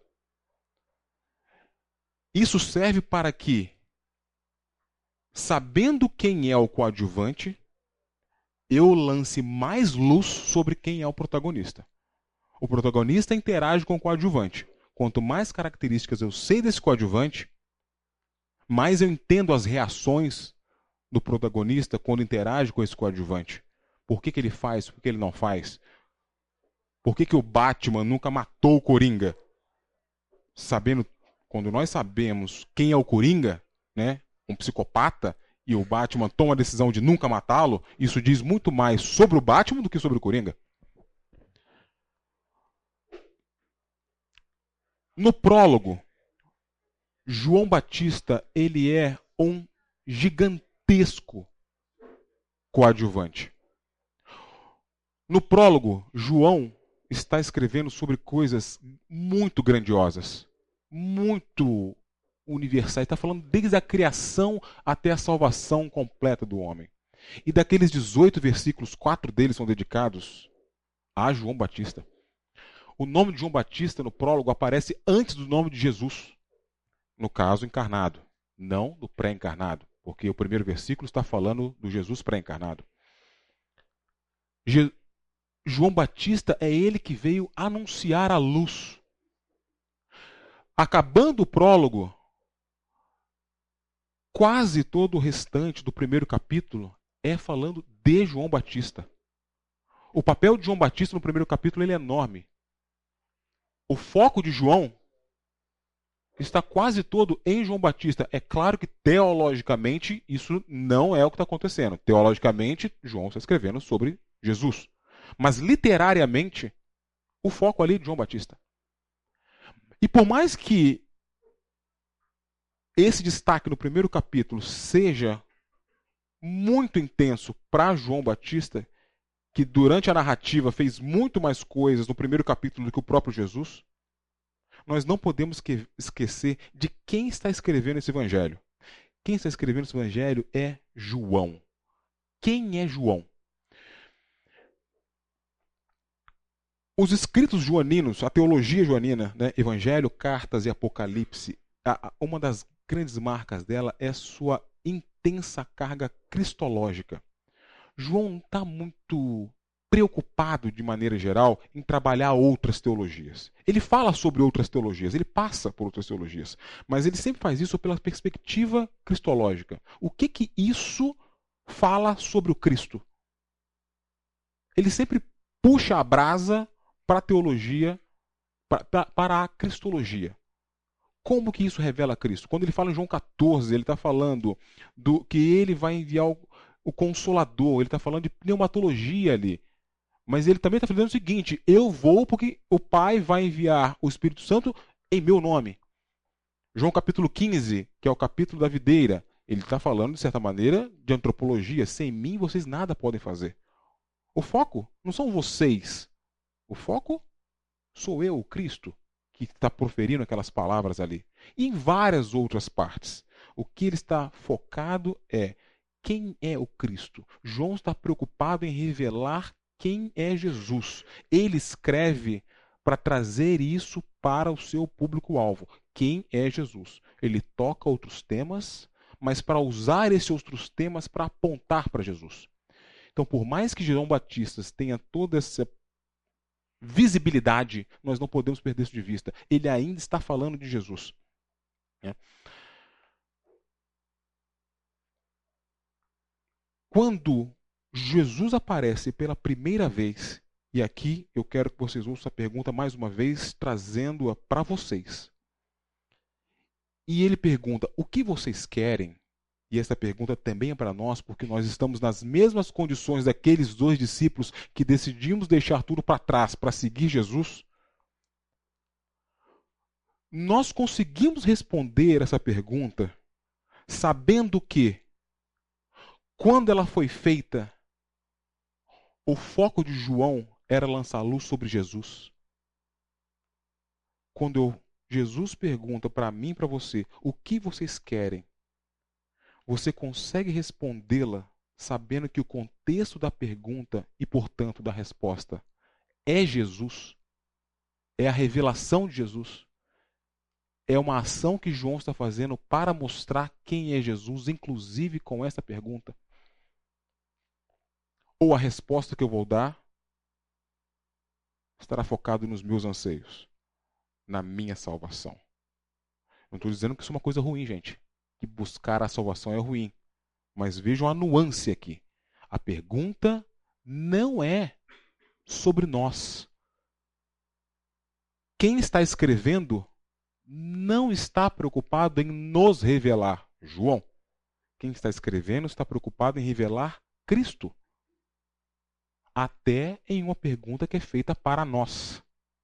Isso serve para que, sabendo quem é o coadjuvante, eu lance mais luz sobre quem é o protagonista. O protagonista interage com o coadjuvante. Quanto mais características eu sei desse coadjuvante, mais eu entendo as reações do protagonista quando interage com esse coadjuvante. Por que que ele faz, por que ele não faz? Por que que o Batman nunca matou o Coringa? Sabendo, quando nós sabemos quem é o Coringa, né, um psicopata, e o Batman toma a decisão de nunca matá-lo, isso diz muito mais sobre o Batman do que sobre o Coringa. No prólogo, João Batista, ele é um gigantesco coadjuvante. No prólogo, João está escrevendo sobre coisas muito grandiosas, muito universais. Está falando desde a criação até a salvação completa do homem. E daqueles dezoito versículos, quatro deles são dedicados a João Batista. O nome de João Batista no prólogo aparece antes do nome de Jesus, no caso encarnado, não do pré-encarnado, porque o primeiro versículo está falando do Jesus pré-encarnado. Je- João Batista é ele que veio anunciar a luz. Acabando o prólogo, quase todo o restante do primeiro capítulo é falando de João Batista. O papel de João Batista no primeiro capítulo ele é enorme. O foco de João está quase todo em João Batista. É claro que teologicamente isso não é o que está acontecendo. Teologicamente, João está escrevendo sobre Jesus. Mas literariamente, o foco ali é de João Batista. E por mais que esse destaque no primeiro capítulo seja muito intenso para João Batista, que durante a narrativa fez muito mais coisas no primeiro capítulo do que o próprio Jesus, nós não podemos que- esquecer de quem está escrevendo esse evangelho. Quem está escrevendo esse evangelho é João. Quem é João? Os escritos joaninos, a teologia joanina, né, Evangelho, Cartas e Apocalipse, a, a, uma das grandes marcas dela é sua intensa carga cristológica. João não está muito preocupado, de maneira geral, em trabalhar outras teologias. Ele fala sobre outras teologias, ele passa por outras teologias, mas ele sempre faz isso pela perspectiva cristológica. O que que isso fala sobre o Cristo? Ele sempre puxa a brasa para a teologia, para, para a cristologia. Como que isso revela Cristo? Quando ele fala em João quatorze, ele está falando do que ele vai enviar o, o Consolador, ele está falando de pneumatologia ali. Mas ele também está falando o seguinte: eu vou porque o Pai vai enviar o Espírito Santo em meu nome. João capítulo quinze, que é o capítulo da videira, ele está falando, de certa maneira, de antropologia. Sem mim vocês nada podem fazer. O foco não são vocês. O foco sou eu, o Cristo, que está proferindo aquelas palavras ali. E em várias outras partes. O que ele está focado é quem é o Cristo. João está preocupado em revelar quem é Jesus. Ele escreve para trazer isso para o seu público-alvo. Quem é Jesus? Ele toca outros temas, mas para usar esses outros temas para apontar para Jesus. Então, por mais que João Batista tenha toda essa visibilidade, nós não podemos perder isso de vista. Ele ainda está falando de Jesus. É. Quando Jesus aparece pela primeira vez, e aqui eu quero que vocês ouçam a pergunta mais uma vez, trazendo-a para vocês. E ele pergunta: o que vocês querem? E essa pergunta também é para nós, porque nós estamos nas mesmas condições daqueles dois discípulos que decidimos deixar tudo para trás para seguir Jesus. Nós conseguimos responder essa pergunta sabendo que, quando ela foi feita, o foco de João era lançar luz sobre Jesus. Quando eu, Jesus pergunta para mim e para você: o que vocês querem? Você consegue respondê-la sabendo que o contexto da pergunta e, portanto, da resposta é Jesus, é a revelação de Jesus, é uma ação que João está fazendo para mostrar quem é Jesus, inclusive com essa pergunta? Ou a resposta que eu vou dar estará focado nos meus anseios, na minha salvação? Não estou dizendo que isso é uma coisa ruim, gente. Que buscar a salvação é ruim. Mas vejam a nuance aqui. A pergunta não é sobre nós. Quem está escrevendo não está preocupado em nos revelar João. Quem está escrevendo está preocupado em revelar Cristo. Até em uma pergunta que é feita para nós.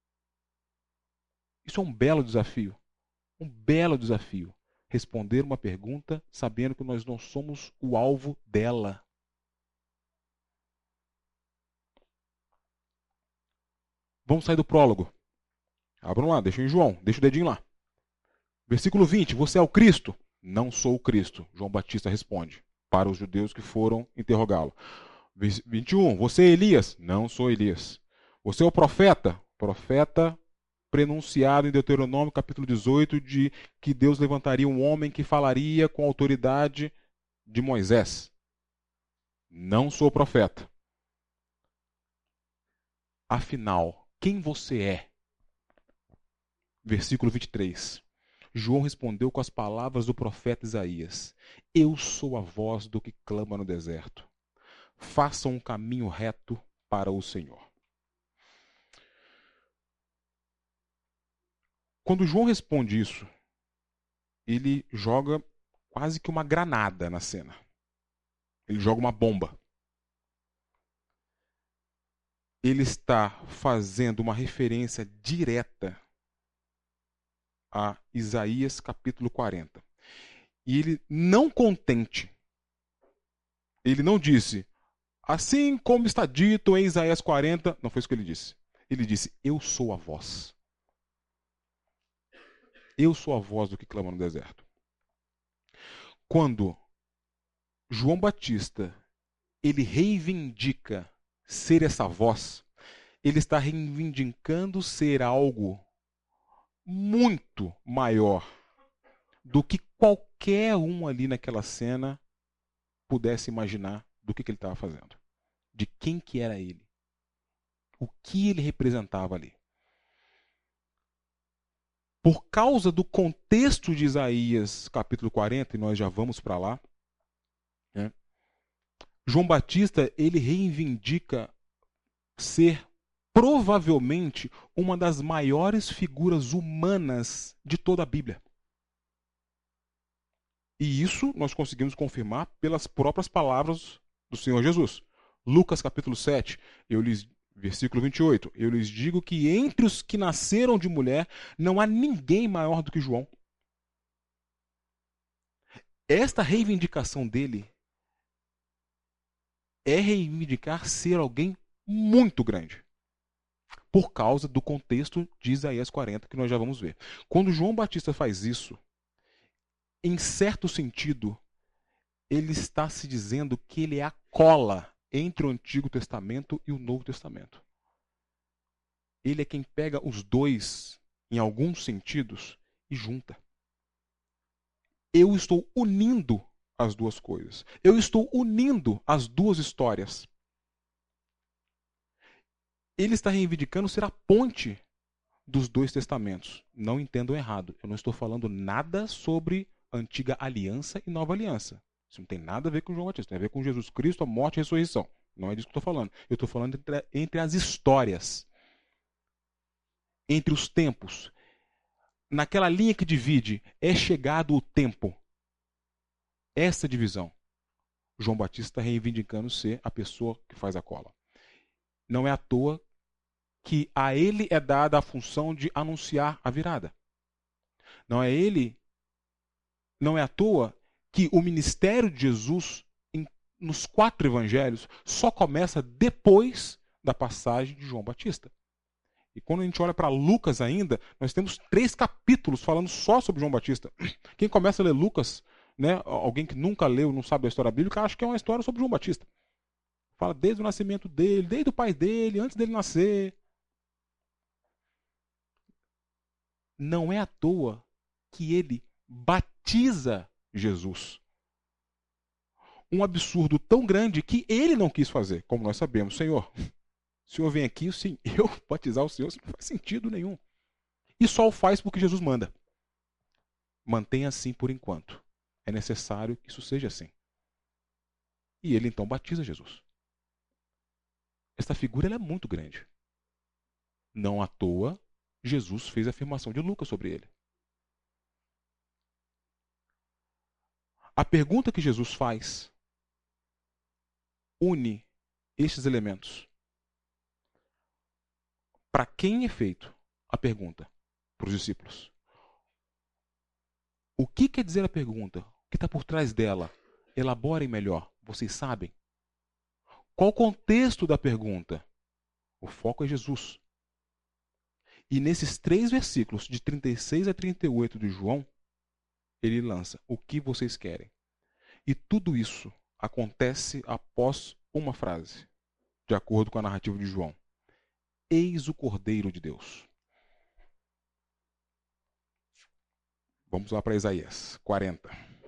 Isso é um belo desafio. Um belo desafio. Responder uma pergunta sabendo que nós não somos o alvo dela. Vamos sair do prólogo. Abram lá, deixa em João, deixa o dedinho lá. Versículo vinte, você é o Cristo? Não sou o Cristo, João Batista responde, para os judeus que foram interrogá-lo. vinte e um, você é Elias? Não sou Elias. Você é o profeta? Profeta prenunciado em Deuteronômio capítulo dezoito, de que Deus levantaria um homem que falaria com a autoridade de Moisés. Não sou profeta. Afinal, quem você é? Versículo vinte e três. João respondeu com as palavras do profeta Isaías: eu sou a voz do que clama no deserto. Façam um caminho reto para o Senhor. Quando João responde isso, ele joga quase que uma granada na cena. Ele joga uma bomba. Ele está fazendo uma referência direta a Isaías capítulo quarenta. E ele, não contente, ele não disse, assim como está dito em Isaías quarenta, não foi isso que ele disse. Ele disse, eu sou a voz. Eu sou a voz do que clama no deserto. Quando João Batista, ele reivindica ser essa voz, ele está reivindicando ser algo muito maior do que qualquer um ali naquela cena pudesse imaginar do que, que ele estava fazendo. De quem que era ele. O que ele representava ali. Por causa do contexto de Isaías capítulo quarenta, e nós já vamos para lá, né? João Batista, ele reivindica ser provavelmente uma das maiores figuras humanas de toda a Bíblia. E isso nós conseguimos confirmar pelas próprias palavras do Senhor Jesus. Lucas capítulo sete, eu lhes, versículo vinte e oito, eu lhes digo que entre os que nasceram de mulher não há ninguém maior do que João. Esta reivindicação dele é reivindicar ser alguém muito grande. Por causa do contexto de Isaías quarenta, que nós já vamos ver. Quando João Batista faz isso, em certo sentido, ele está se dizendo que ele é a cola entre o Antigo Testamento e o Novo Testamento. Ele é quem pega os dois, em alguns sentidos, e junta. Eu estou unindo as duas coisas. Eu estou unindo as duas histórias. Ele está reivindicando ser a ponte dos dois testamentos. Não entendam errado. Eu não estou falando nada sobre Antiga Aliança e Nova Aliança. Isso não tem nada a ver com João Batista. Tem a ver com Jesus Cristo, a morte e a ressurreição. Não é disso que eu estou falando. Eu estou falando entre, entre as histórias. Entre os tempos. Naquela linha que divide, é chegado o tempo. Essa divisão. João Batista está reivindicando ser a pessoa que faz a cola. Não é à toa que a ele é dada a função de anunciar a virada. Não é ele, não é à toa que o ministério de Jesus em, nos quatro evangelhos só começa depois da passagem de João Batista. E quando a gente olha para Lucas ainda, nós temos três capítulos falando só sobre João Batista. Quem começa a ler Lucas, né, alguém que nunca leu, não sabe da história bíblica, acha que é uma história sobre João Batista. Fala desde o nascimento dele, desde o pai dele, antes dele nascer. Não é à toa que ele batiza Jesus. Um absurdo tão grande que ele não quis fazer, como nós sabemos. Senhor, o Senhor vem aqui, sim, eu batizar o Senhor, isso não faz sentido nenhum. E só o faz porque Jesus manda. Mantenha assim por enquanto. É necessário que isso seja assim. E ele então batiza Jesus. Esta figura ela é muito grande. Não à toa, Jesus fez a afirmação de Lucas sobre ele. A pergunta que Jesus faz une estes elementos. Para quem é feito a pergunta? Para os discípulos. O que quer dizer a pergunta? O que está por trás dela? Elaborem melhor. Vocês sabem? Qual o contexto da pergunta? O foco é Jesus. E nesses três versículos, de trinta e seis a trinta e oito de João, ele lança: o que vocês querem? E tudo isso acontece após uma frase, de acordo com a narrativa de João. Eis o Cordeiro de Deus. Vamos lá para Isaías quarenta.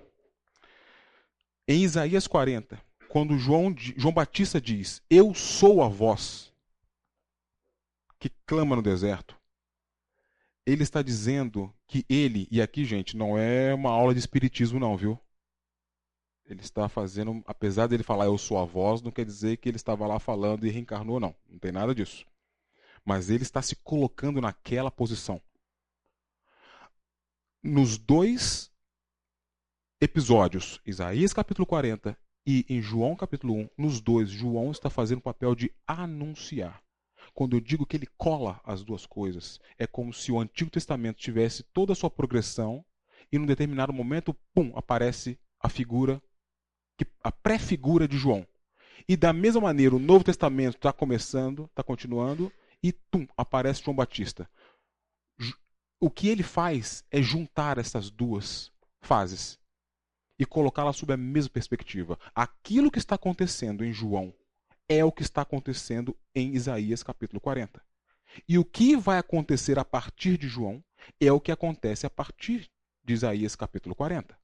Em Isaías quarenta, quando João, João Batista diz: eu sou a voz que clama no deserto, ele está dizendo que ele, e aqui, gente, não é uma aula de espiritismo não, viu? Ele está fazendo, apesar dele falar eu sou a voz, não quer dizer que ele estava lá falando e reencarnou, não. Não tem nada disso. Mas ele está se colocando naquela posição. Nos dois episódios, Isaías capítulo quarenta e em João capítulo um, nos dois, João está fazendo o papel de anunciar. Quando eu digo que ele cola as duas coisas, é como se o Antigo Testamento tivesse toda a sua progressão e num determinado momento, pum, aparece a figura, a pré-figura de João. E da mesma maneira, o Novo Testamento está começando, está continuando, e tum, aparece João Batista. O que ele faz é juntar essas duas fases e colocá-las sob a mesma perspectiva. Aquilo que está acontecendo em João é o que está acontecendo em Isaías capítulo quarenta. E o que vai acontecer a partir de João é o que acontece a partir de Isaías capítulo quarenta.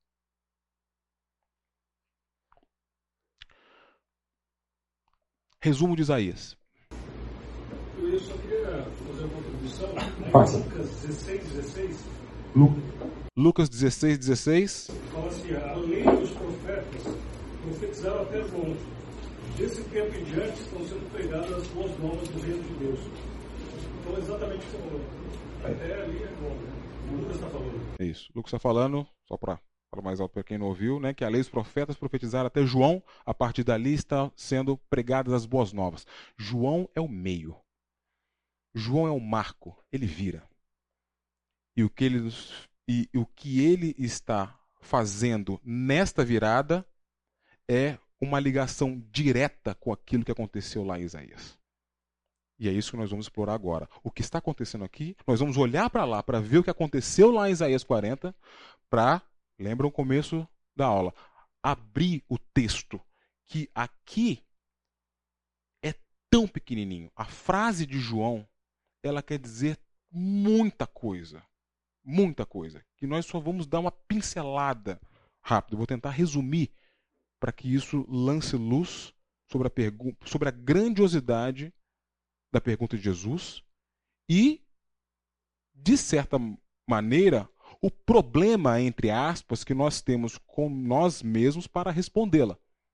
Resumo de Isaías. Eu só queria fazer uma contribuição. Faça. Lucas dezesseis, dezesseis. Lu- Lucas dezesseis, dezesseis. Fala assim: a lei dos profetas profetizaram até João. Desse tempo em diante estão sendo pregadas as boas novas do reino de Deus. Então, exatamente o que você falou. Até ali é bom, né? O Lucas está falando. É isso. Lucas está falando, só para falar mais alto para quem não ouviu, né, que a lei dos profetas profetizaram até João, a partir dali está sendo pregadas as boas novas. João é o meio. João é o marco, ele vira. E o que ele, e, e o que ele está fazendo nesta virada é uma ligação direta com aquilo que aconteceu lá em Isaías. E é isso que nós vamos explorar agora. O que está acontecendo aqui, nós vamos olhar para lá, para ver o que aconteceu lá em Isaías quarenta, para, lembra o começo da aula, abrir o texto, que aqui é tão pequenininho. A frase de João, ela quer dizer muita coisa. Muita coisa. Que nós só vamos dar uma pincelada rápida. Eu vou tentar resumir para que isso lance luz sobre a, pergu- sobre a grandiosidade da pergunta de Jesus e, de certa maneira, o problema, entre aspas, que nós temos com nós mesmos para respondê-la.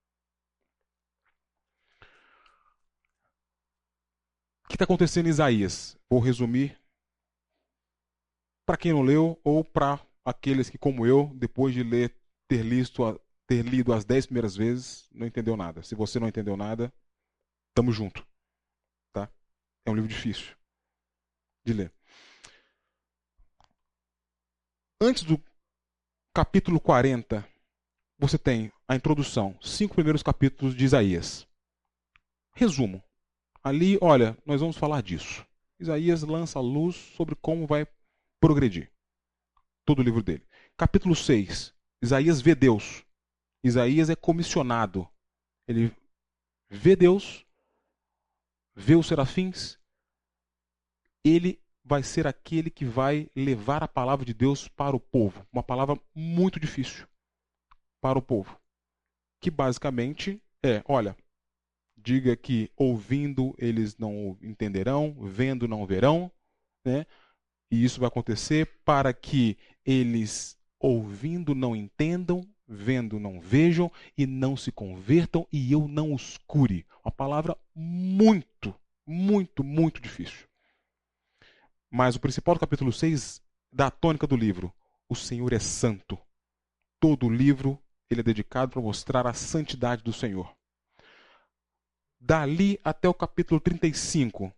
O que está acontecendo em Isaías? Vou resumir para quem não leu ou para aqueles que, como eu, depois de ler, ter, listo, ter lido as dez primeiras vezes, não entendeu nada. Se você não entendeu nada, tamo junto. Tá? É um livro difícil de ler. Antes do capítulo quarenta, você tem a introdução, cinco primeiros capítulos de Isaías. Resumo. Ali, olha, nós vamos falar disso. Isaías lança luz sobre como vai progredir. Todo o livro dele. Capítulo seis. Isaías vê Deus. Isaías é comissionado. Ele vê Deus, vê os serafins. Ele vai ser aquele que vai levar a palavra de Deus para o povo. Uma palavra muito difícil para o povo. Que basicamente é, olha, diga que ouvindo eles não entenderão, vendo não verão, né? E isso vai acontecer para que eles, ouvindo, não entendam, vendo, não vejam, e não se convertam, e eu não os cure. Uma palavra muito, muito, muito difícil. Mas o principal do capítulo seis dá a tônica do livro. O Senhor é santo. Todo o livro ele é dedicado para mostrar a santidade do Senhor. Dali até o capítulo trinta e cinco.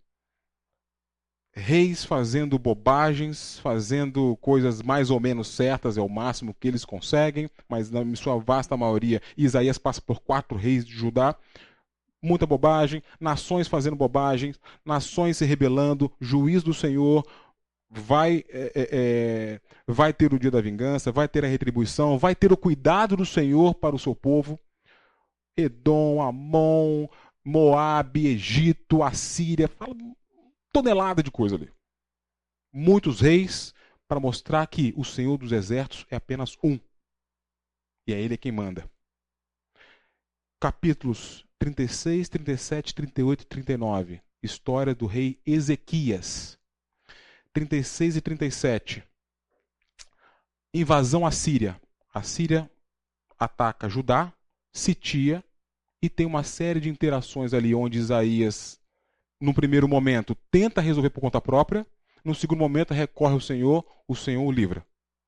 Reis fazendo bobagens, fazendo coisas mais ou menos certas, é o máximo que eles conseguem, mas na sua vasta maioria, Isaías passa por quatro reis de Judá, muita bobagem, nações fazendo bobagens, nações se rebelando, juiz do Senhor, vai, é, é, vai ter o dia da vingança, vai ter a retribuição, vai ter o cuidado do Senhor para o seu povo. Edom, Amon, Moabe, Egito, Assíria, fala tonelada de coisa ali. Muitos reis para mostrar que o Senhor dos Exércitos é apenas um. E é Ele quem manda. Capítulos trinta e seis, trinta e sete, trinta e oito e trinta e nove. História do rei Ezequias. trinta e seis e trinta e sete. Invasão à Síria. A Síria ataca Judá, sitia, e tem uma série de interações ali onde Isaías, no primeiro momento, tenta resolver por conta própria, no segundo momento recorre ao Senhor, o Senhor o livra.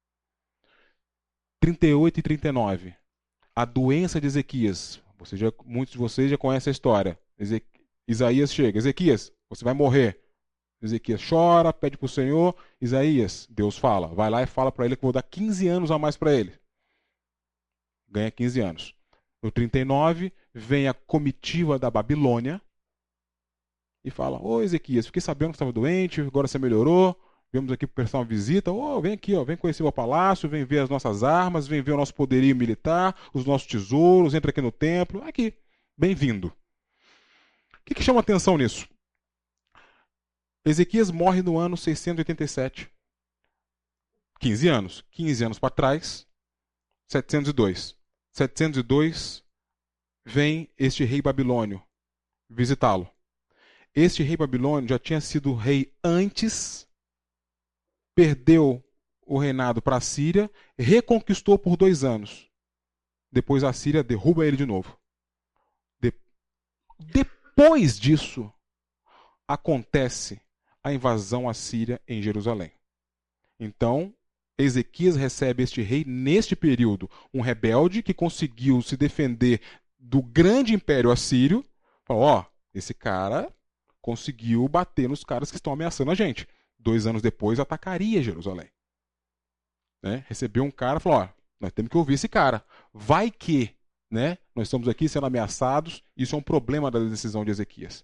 trinta e oito e trinta e nove. A doença de Ezequias. Você já, muitos de vocês já conhecem a história. Eze... Isaías chega. Ezequias, você vai morrer. Ezequias chora, pede para o Senhor. Isaías, Deus fala. Vai lá e fala para ele que eu vou dar quinze anos a mais para ele. Ganha quinze anos. No trinta e nove, vem a comitiva da Babilônia e fala, ô Ezequias, fiquei sabendo que estava doente, agora você melhorou, viemos aqui para prestar uma visita, ô, vem aqui, ó, vem conhecer o palácio, vem ver as nossas armas, vem ver o nosso poderio militar, os nossos tesouros, entra aqui no templo, aqui, bem-vindo. O que, que chama atenção nisso? Ezequias morre no ano seiscentos e oitenta e sete. quinze anos. quinze anos para trás, setecentos e dois. setecentos e dois, vem este rei babilônio visitá-lo. Este rei babilônio já tinha sido rei antes, perdeu o reinado para a Síria, reconquistou por dois anos. Depois a Síria derruba ele de novo. De... Depois disso, acontece a invasão à Síria em Jerusalém. Então, Ezequias recebe este rei neste período, um rebelde que conseguiu se defender do grande império assírio. Falou, ó, esse cara conseguiu bater nos caras que estão ameaçando a gente. Dois anos depois atacaria Jerusalém. Né? Recebeu um cara e falou, ó, nós temos que ouvir esse cara. Vai que né? Nós estamos aqui sendo ameaçados. Isso é um problema da decisão de Ezequias.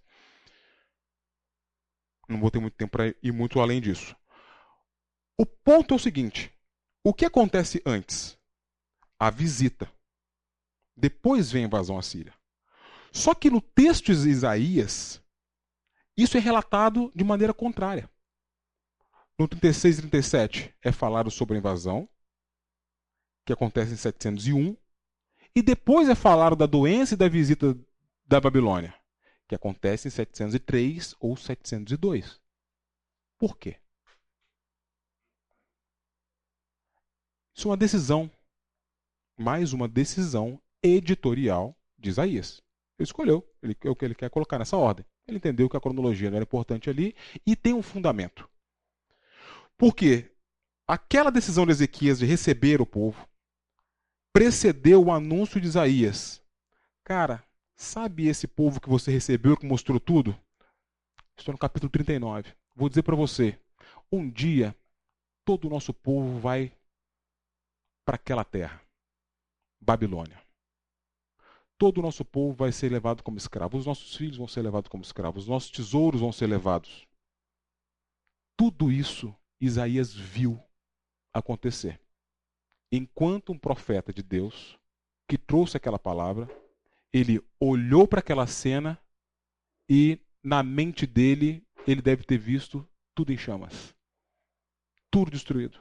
Não vou ter muito tempo para ir muito além disso. O ponto é o seguinte: o que acontece antes? A visita. Depois vem a invasão à Síria. Só que no texto de Isaías, isso é relatado de maneira contrária. No trinta e seis e trinta e sete é falado sobre a invasão, que acontece em setecentos e um, e depois é falado da doença e da visita da Babilônia, que acontece em setecentos e três ou setecentos e dois. Por quê? Isso é uma decisão, mais uma decisão editorial de Isaías. Ele escolheu ele, o que ele quer colocar nessa ordem. Ele entendeu que a cronologia não era importante ali e tem um fundamento. Porque aquela decisão de Ezequias de receber o povo precedeu o anúncio de Isaías. Cara, sabe esse povo que você recebeu, que mostrou tudo? Estou no capítulo trinta e nove. Vou dizer para você, um dia todo o nosso povo vai para aquela terra, Babilônia. Todo o nosso povo vai ser levado como escravo. Os nossos filhos vão ser levados como escravos. Os nossos tesouros vão ser levados. Tudo isso Isaías viu acontecer. Enquanto um profeta de Deus, que trouxe aquela palavra, ele olhou para aquela cena e na mente dele, ele deve ter visto tudo em chamas. Tudo destruído.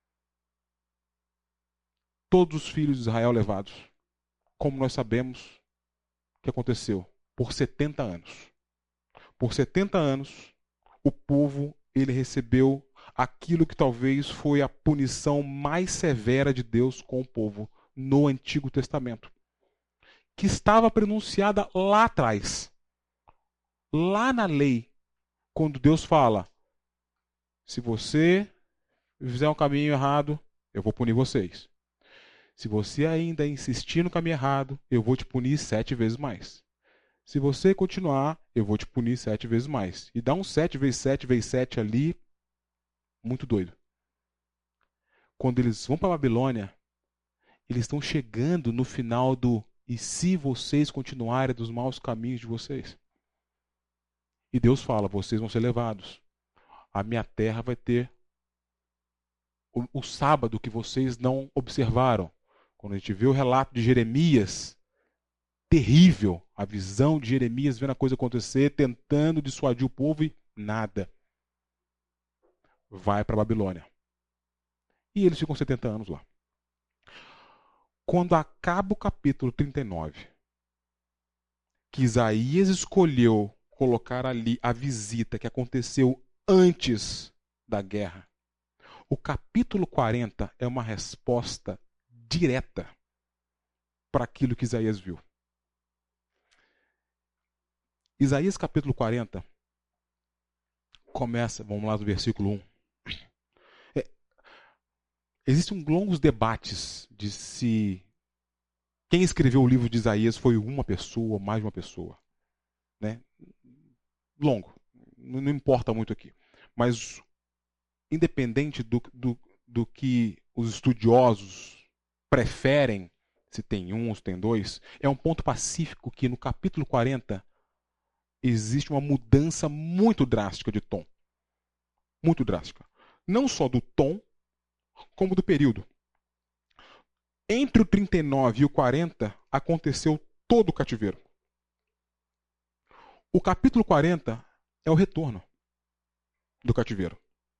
Todos os filhos de Israel levados. Como nós sabemos que aconteceu? Por setenta anos. Por setenta anos, o povo ele recebeu aquilo que talvez foi a punição mais severa de Deus com o povo no Antigo Testamento, que estava pronunciada lá atrás. Lá na lei, quando Deus fala, se você fizer um caminho errado, eu vou punir vocês. Se você ainda insistir no caminho errado, eu vou te punir sete vezes mais. Se você continuar, eu vou te punir sete vezes mais. E dá um sete vezes sete vezes sete ali, muito doido. Quando eles vão para a Babilônia, eles estão chegando no final do e se vocês continuarem dos maus caminhos de vocês? E Deus fala, vocês vão ser levados. A minha terra vai ter o, o sábado que vocês não observaram. Quando a gente vê o relato de Jeremias, terrível, a visão de Jeremias vendo a coisa acontecer, tentando dissuadir o povo e nada. Vai para a Babilônia. E eles ficam setenta anos lá. Quando acaba o capítulo trinta e nove, que Isaías escolheu colocar ali a visita que aconteceu antes da guerra, o capítulo quarenta é uma resposta direta para aquilo que Isaías viu. Isaías capítulo quarenta começa, vamos lá do versículo um. É, existem longos debates de se quem escreveu o livro de Isaías foi uma pessoa ou mais de uma pessoa. Né? Longo, não, não importa muito aqui. Mas, independente do, do, do que os estudiosos preferem, se tem um, se tem dois, é um ponto pacífico que no capítulo quarenta existe uma mudança muito drástica de tom. Muito drástica. Não só do tom, como do período. Entre o trinta e nove e o quarenta aconteceu todo o cativeiro. O capítulo quarenta é o retorno do cativeiro.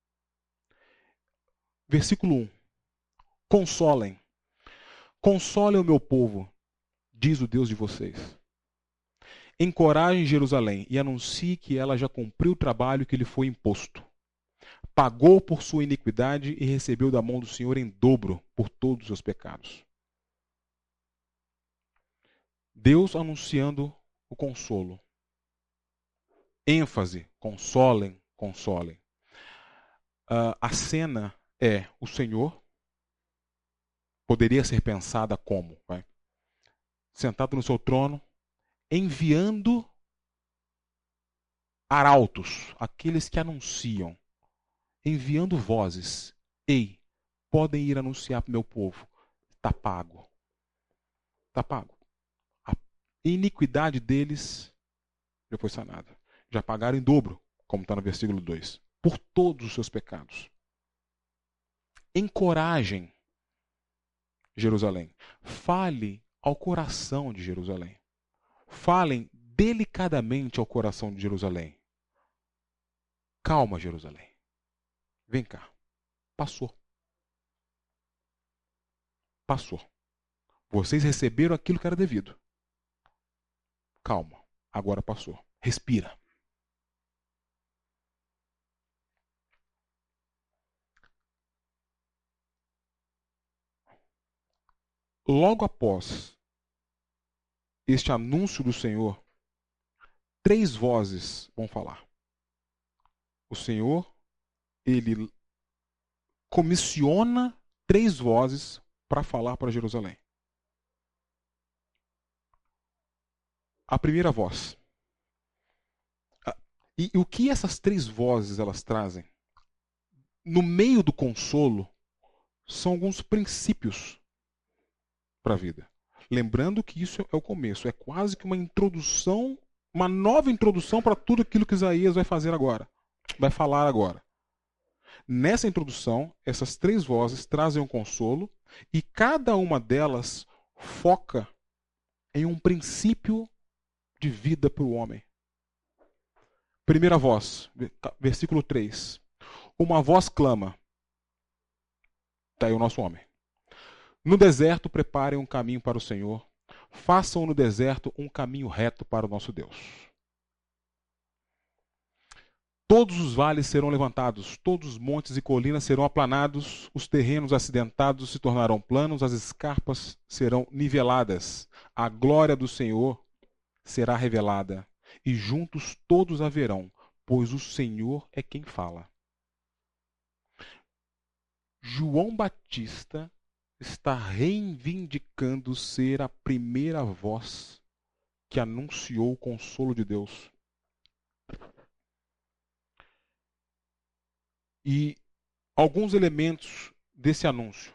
Versículo um. Consolem. Consolem o meu povo, diz o Deus de vocês. Encorajem Jerusalém e anuncie que ela já cumpriu o trabalho que lhe foi imposto. Pagou por sua iniquidade e recebeu da mão do Senhor em dobro por todos os seus pecados. Deus anunciando o consolo. ênfase, consolem, consolem. Uh, a cena é o Senhor, poderia ser pensada como, vai, sentado no seu trono, enviando arautos, aqueles que anunciam, enviando vozes. Ei, podem ir anunciar para o meu povo, está pago. Está pago. iniquidade deles já foi sanada. Já pagaram em dobro, como está no versículo dois, por todos os seus pecados. Encorajem Jerusalém. Fale ao coração de Jerusalém. Falem delicadamente ao coração de Jerusalém. Calma, Jerusalém. Vem cá. Passou. Passou. Vocês receberam aquilo que era devido. Calma. Agora passou. Respira. Logo após este anúncio do Senhor, três vozes vão falar. O Senhor, ele comissiona três vozes para falar para Jerusalém. A primeira voz. E, e o que essas três vozes elas trazem? No meio do consolo, são alguns princípios para a vida. Lembrando que isso é o começo, é quase que uma introdução, uma nova introdução para tudo aquilo que Isaías vai fazer agora, vai falar agora. Nessa introdução, essas três vozes trazem um consolo e cada uma delas foca em um princípio de vida para o homem. Primeira voz, versículo três. Uma voz clama. Está aí o nosso homem. No deserto, preparem um caminho para o Senhor. Façam no deserto um caminho reto para o nosso Deus. Todos os vales serão levantados, todos os montes e colinas serão aplanados, os terrenos acidentados se tornarão planos, as escarpas serão niveladas. A glória do Senhor será revelada, e juntos todos a verão, pois o Senhor é quem fala. João Batista está reivindicando ser a primeira voz que anunciou o consolo de Deus. E alguns elementos desse anúncio.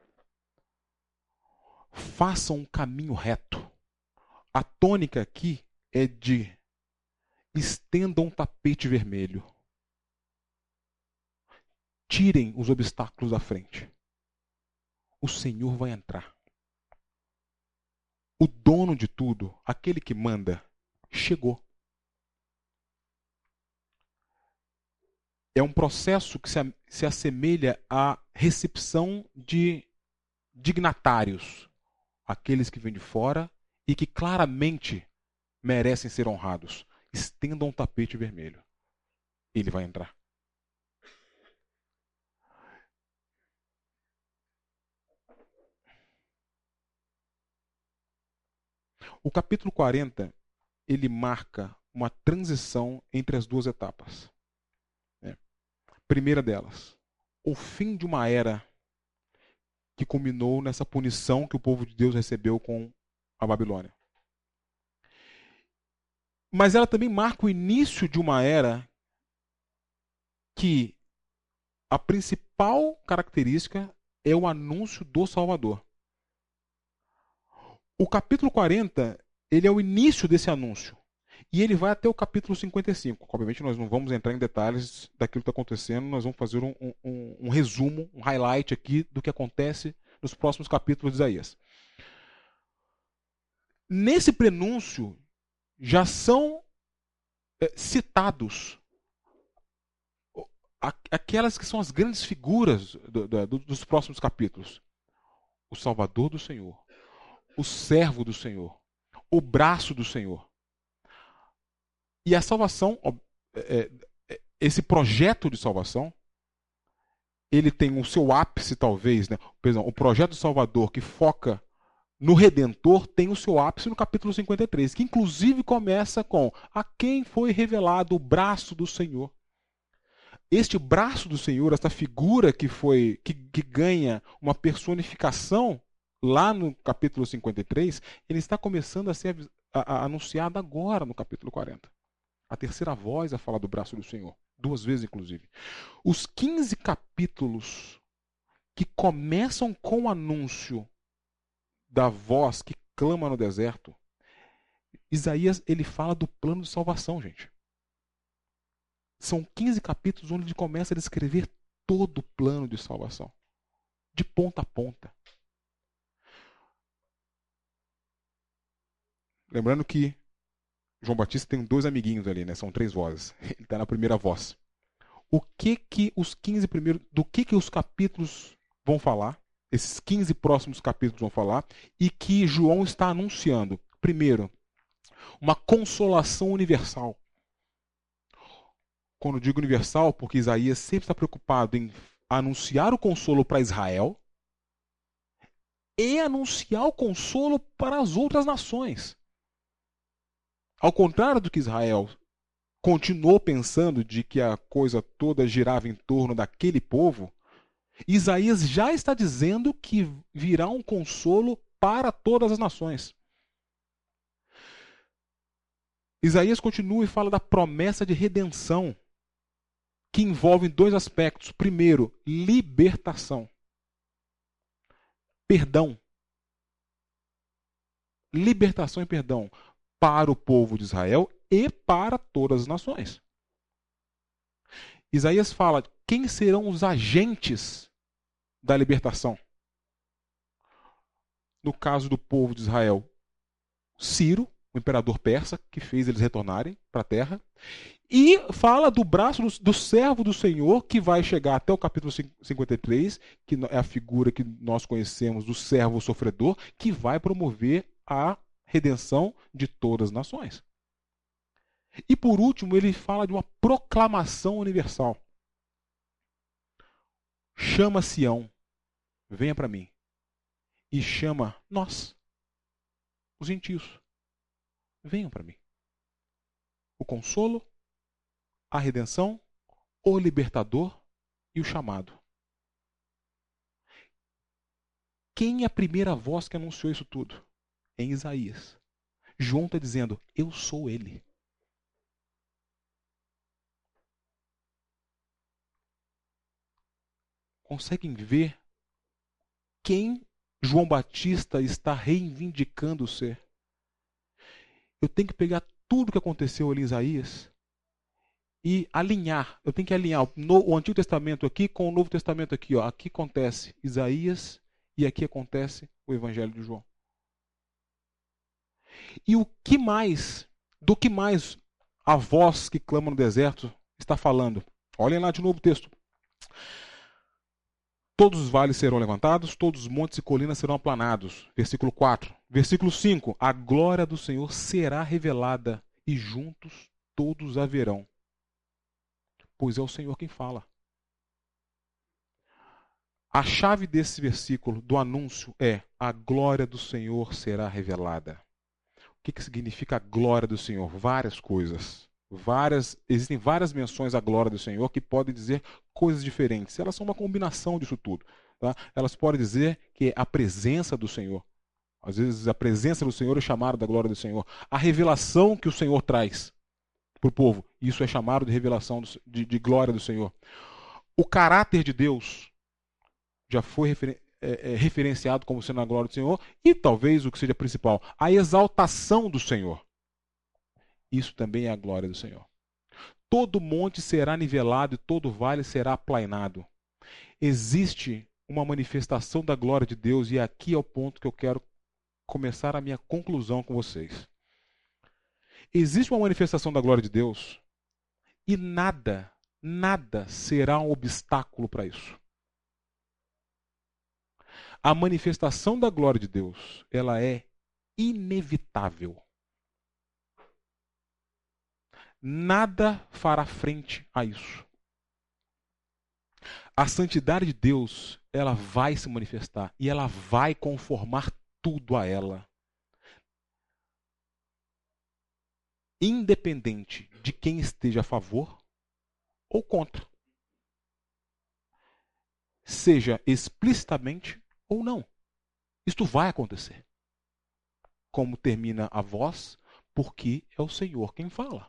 Façam um caminho reto. A tônica aqui é de estendam um tapete vermelho. Tirem os obstáculos da frente. O Senhor vai entrar. O dono de tudo, aquele que manda, chegou. É um processo que se assemelha à recepção de dignatários, aqueles que vêm de fora e que claramente merecem ser honrados. Estendam um tapete vermelho. Ele vai entrar. O capítulo quarenta, ele marca uma transição entre as duas etapas. É. Primeira delas, o fim de uma era que culminou nessa punição que o povo de Deus recebeu com a Babilônia. Mas ela também marca o início de uma era que a principal característica é o anúncio do Salvador. O capítulo quarenta, ele é o início desse anúncio. E ele vai até o capítulo cinquenta e cinco. Obviamente nós não vamos entrar em detalhes daquilo que está acontecendo, nós vamos fazer um, um, um resumo, um highlight aqui do que acontece nos próximos capítulos de Isaías. Nesse prenúncio já são é, citados aquelas que são as grandes figuras do, do, dos próximos capítulos. O Salvador do Senhor, o servo do Senhor, o braço do Senhor. E a salvação, esse projeto de salvação, ele tem o seu ápice talvez, né? Perdão, o projeto do Salvador que foca no Redentor tem o seu ápice no capítulo cinquenta e três, que inclusive começa com a quem foi revelado o braço do Senhor. Este braço do Senhor, esta figura que foi que, que ganha uma personificação lá no capítulo cinquenta e três, ele está começando a ser a, a, anunciado agora no capítulo quarenta. A terceira voz a falar do braço do Senhor, duas vezes inclusive. Os quinze capítulos que começam com o anúncio da voz que clama no deserto, Isaías, ele fala do plano de salvação, gente. São quinze capítulos onde ele começa a descrever todo o plano de salvação, de ponta a ponta. Lembrando que João Batista tem dois amiguinhos ali, né? São três vozes. Ele está na primeira voz. O que que os quinze primeiros, do que que os capítulos vão falar? Esses quinze próximos capítulos vão falar e que João está anunciando. Primeiro, uma consolação universal. Quando digo universal, porque Isaías sempre está preocupado em anunciar o consolo para Israel e anunciar o consolo para as outras nações. Ao contrário do que Israel continuou pensando de que a coisa toda girava em torno daquele povo, Isaías já está dizendo que virá um consolo para todas as nações. Isaías continua e fala da promessa de redenção, que envolve dois aspectos. Primeiro, libertação. Perdão. Libertação e perdão para o povo de Israel e para todas as nações. Isaías fala quem serão os agentes da libertação. No caso do povo de Israel, Ciro, o imperador persa, que fez eles retornarem para a terra. E fala do braço do, do servo do Senhor, que vai chegar até o capítulo cinquenta e três, que é a figura que nós conhecemos do servo sofredor, que vai promover a redenção de todas as nações. E por último, ele fala de uma proclamação universal. Chama Sião, venha para mim. E chama nós, os gentios, venham para mim. O consolo, a redenção, o libertador e o chamado. Quem é a primeira voz que anunciou isso tudo? Em Isaías. João está dizendo, eu sou ele. Conseguem ver quem João Batista está reivindicando ser? Eu tenho que pegar tudo que aconteceu ali em Isaías e alinhar. Eu tenho que alinhar o Antigo Testamento aqui com o Novo Testamento aqui. Ó. Aqui acontece Isaías e aqui acontece o Evangelho de João. E o que mais, do que mais a voz que clama no deserto está falando? Olhem lá de novo o texto. Todos os vales serão levantados, todos os montes e colinas serão aplanados. Versículo quatro. Versículo cinco. A glória do Senhor será revelada e juntos todos a verão. Pois é o Senhor quem fala. A chave desse versículo, do anúncio, é a glória do Senhor será revelada. O que, que significa a glória do Senhor? Várias coisas. Várias, existem várias menções à glória do Senhor que podem dizer coisas diferentes. Elas são uma combinação disso tudo. Tá? Elas podem dizer que é a presença do Senhor. Às vezes a presença do Senhor é chamada da glória do Senhor. A revelação que o Senhor traz para o povo, isso é chamado de revelação do, de, de glória do Senhor. O caráter de Deus já foi referen, é, é, referenciado como sendo a glória do Senhor. E talvez o que seja principal, a exaltação do Senhor. Isso também é a glória do Senhor. Todo monte será nivelado e todo vale será aplainado. Existe uma manifestação da glória de Deus e aqui é o ponto que eu quero começar a minha conclusão com vocês. Existe uma manifestação da glória de Deus e nada, nada será um obstáculo para isso. A manifestação da glória de Deus, ela é inevitável. Nada fará frente a isso. A santidade de Deus, ela vai se manifestar e ela vai conformar tudo a ela. Independente de quem esteja a favor ou contra. Seja explicitamente ou não. Isto vai acontecer. Como termina a voz, porque é o Senhor quem fala.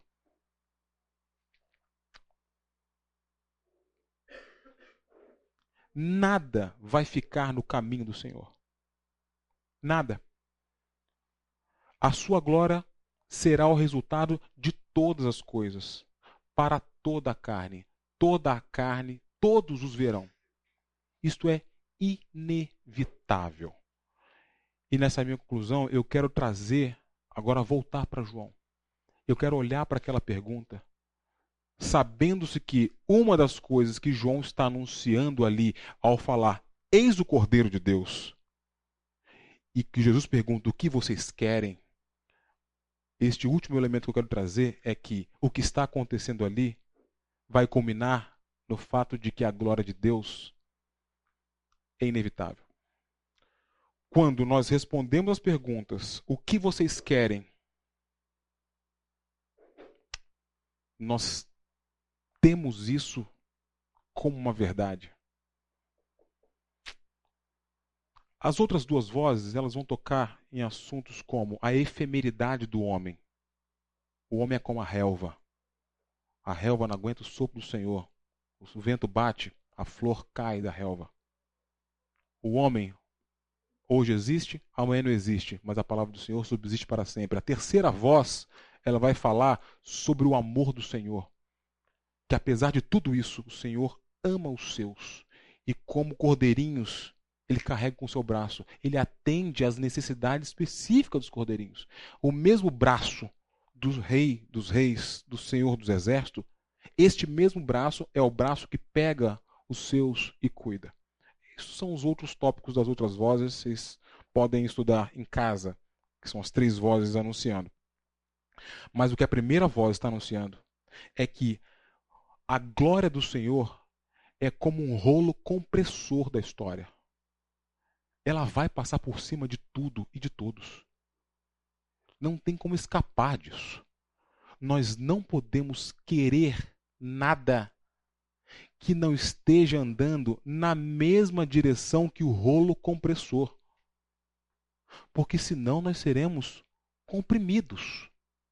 Nada vai ficar no caminho do Senhor. Nada. A sua glória será o resultado de todas as coisas, para toda a carne. Toda a carne, todos os verão. Isto é inevitável. E nessa minha conclusão, eu quero trazer, agora voltar para João. Eu quero olhar para aquela pergunta, sabendo-se que uma das coisas que João está anunciando ali, ao falar, eis o Cordeiro de Deus, e que Jesus pergunta, o que vocês querem? Este último elemento que eu quero trazer é que o que está acontecendo ali vai culminar no fato de que a glória de Deus é inevitável. Quando nós respondemos as perguntas, o que vocês querem? Nós temos isso como uma verdade. As outras duas vozes, elas vão tocar em assuntos como a efemeridade do homem. O homem é como a relva. A relva não aguenta o sopro do Senhor. O vento bate, a flor cai da relva. O homem hoje existe, amanhã não existe, mas a palavra do Senhor subsiste para sempre. A terceira voz, ela vai falar sobre o amor do Senhor. Que apesar de tudo isso, o Senhor ama os seus. E como cordeirinhos, ele carrega com o seu braço. Ele atende às necessidades específicas dos cordeirinhos. O mesmo braço do rei dos reis, do Senhor dos exércitos, este mesmo braço é o braço que pega os seus e cuida. Esses são os outros tópicos das outras vozes, vocês podem estudar em casa, que são as três vozes anunciando. Mas o que a primeira voz está anunciando é que a glória do Senhor é como um rolo compressor da história. Ela vai passar por cima de tudo e de todos. Não tem como escapar disso. Nós não podemos querer nada que não esteja andando na mesma direção que o rolo compressor. Porque senão nós seremos comprimidos.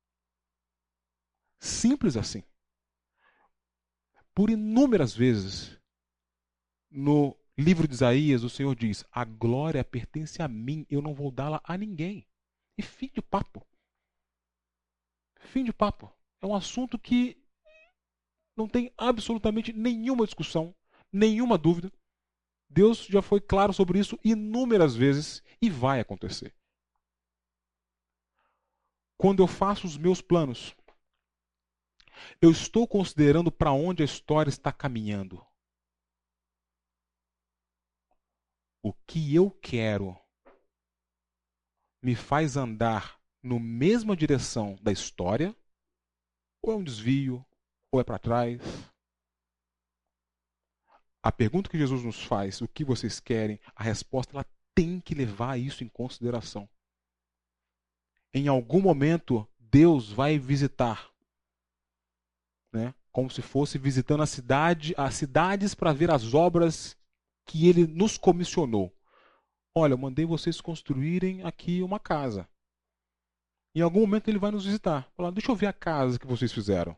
Simples assim. Por inúmeras vezes, no livro de Isaías, o Senhor diz, a glória pertence a mim, eu não vou dá-la a ninguém. E fim de papo. Fim de papo. É um assunto que não tem absolutamente nenhuma discussão, nenhuma dúvida. Deus já foi claro sobre isso inúmeras vezes e vai acontecer. Quando eu faço os meus planos, eu estou considerando para onde a história está caminhando. O que eu quero me faz andar na mesma direção da história, ou é um desvio, ou é para trás? A pergunta que Jesus nos faz, o que vocês querem, a resposta ela tem que levar isso em consideração. Em algum momento, Deus vai visitar, né? Como se fosse visitando a cidade, as cidades para ver as obras que Ele nos comissionou. Olha, eu mandei vocês construírem aqui uma casa. Em algum momento Ele vai nos visitar. Falar, deixa eu ver a casa que vocês fizeram.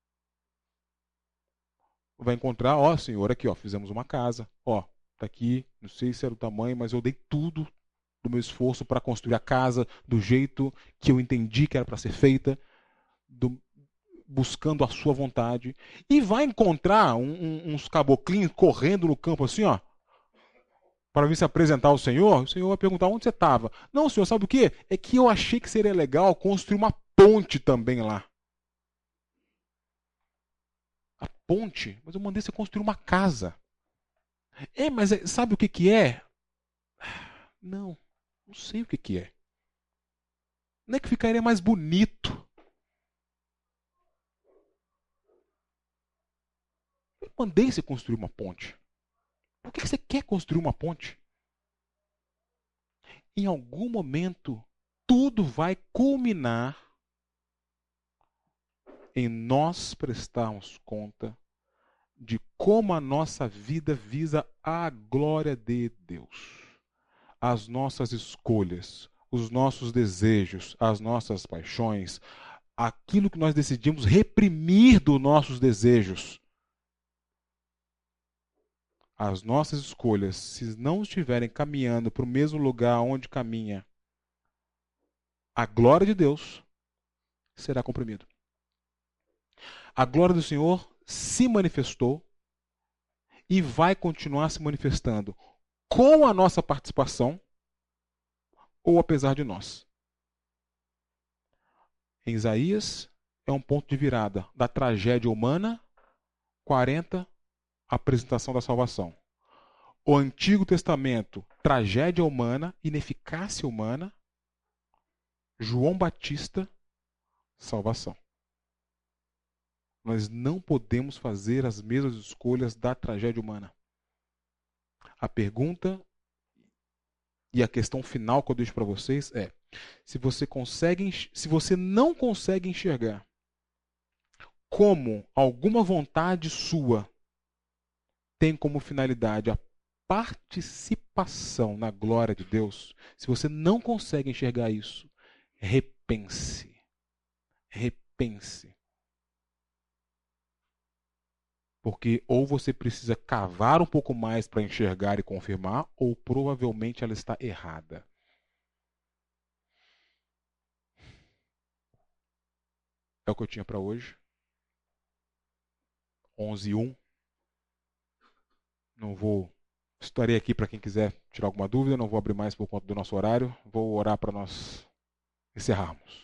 Vai encontrar, ó, Senhor, aqui, ó, fizemos uma casa. Ó, tá aqui, não sei se era o tamanho, mas eu dei tudo do meu esforço para construir a casa do jeito que eu entendi que era para ser feita, do, buscando a sua vontade. E vai encontrar um, um, uns caboclinhos correndo no campo assim, ó, para vir se apresentar ao Senhor. O Senhor vai perguntar onde você estava. Não, Senhor, sabe o quê? É que eu achei que seria legal construir uma ponte também lá. A ponte? Mas eu mandei você construir uma casa. É, mas sabe o que que é? Não, não sei o que que é. Não é que ficaria mais bonito? Eu mandei você construir uma ponte. Por que você quer construir uma ponte? Em algum momento, tudo vai culminar em nós prestarmos conta de como a nossa vida visa a glória de Deus. As nossas escolhas, os nossos desejos, as nossas paixões, aquilo que nós decidimos reprimir dos nossos desejos. As nossas escolhas, se não estiverem caminhando para o mesmo lugar onde caminha a glória de Deus, será comprimido. A glória do Senhor se manifestou e vai continuar se manifestando com a nossa participação ou apesar de nós. Em Isaías é um ponto de virada da tragédia humana, quarenta, apresentação da salvação. O Antigo Testamento, tragédia humana, ineficácia humana, João Batista, salvação. Nós não podemos fazer as mesmas escolhas da tragédia humana. A pergunta e a questão final que eu deixo para vocês é: se você consegue, se você não consegue enxergar como alguma vontade sua tem como finalidade a participação na glória de Deus, se você não consegue enxergar isso, repense. Repense. Porque ou você precisa cavar um pouco mais para enxergar e confirmar, ou provavelmente ela está errada. É o que eu tinha para hoje. onze e um. Não vou... Estarei aqui para quem quiser tirar alguma dúvida. Não vou abrir mais por conta do nosso horário. Vou orar para nós encerrarmos.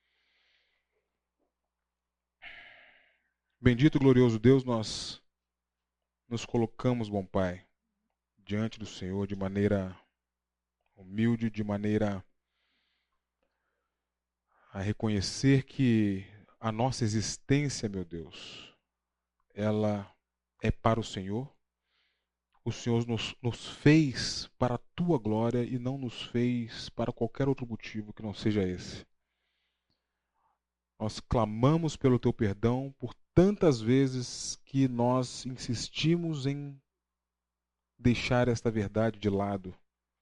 Bendito e glorioso Deus, nós nos colocamos, bom Pai, diante do Senhor de maneira humilde, de maneira a reconhecer que a nossa existência, meu Deus, ela é para o Senhor. O Senhor nos, nos fez para a Tua glória e não nos fez para qualquer outro motivo que não seja esse. Nós clamamos pelo Teu perdão por tantas vezes que nós insistimos em deixar esta verdade de lado,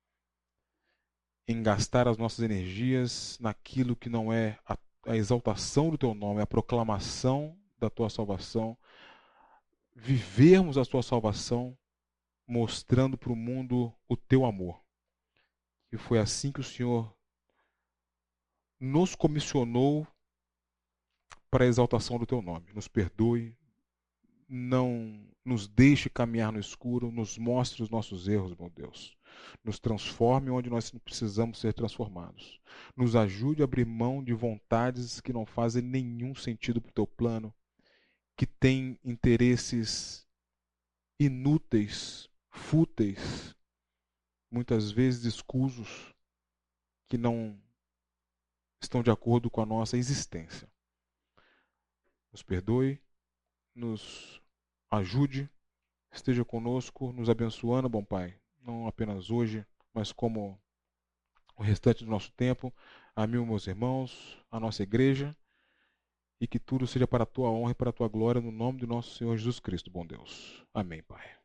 em gastar as nossas energias naquilo que não é a, a exaltação do Teu nome, a proclamação da Tua salvação, vivermos a Tua salvação mostrando para o mundo o Teu amor. E foi assim que o Senhor nos comissionou para a exaltação do Teu nome. Nos perdoe, não nos deixe caminhar no escuro, nos mostre os nossos erros, meu Deus. Nos transforme onde nós precisamos ser transformados. Nos ajude a abrir mão de vontades que não fazem nenhum sentido para o Teu plano, que têm interesses inúteis, fúteis, muitas vezes escusos, que não estão de acordo com a nossa existência. Nos perdoe, nos ajude, esteja conosco, nos abençoando, bom Pai, não apenas hoje, mas como o restante do nosso tempo, a mim, meus irmãos, a nossa igreja, e que tudo seja para a Tua honra e para a Tua glória, no nome do nosso Senhor Jesus Cristo, bom Deus. Amém, Pai.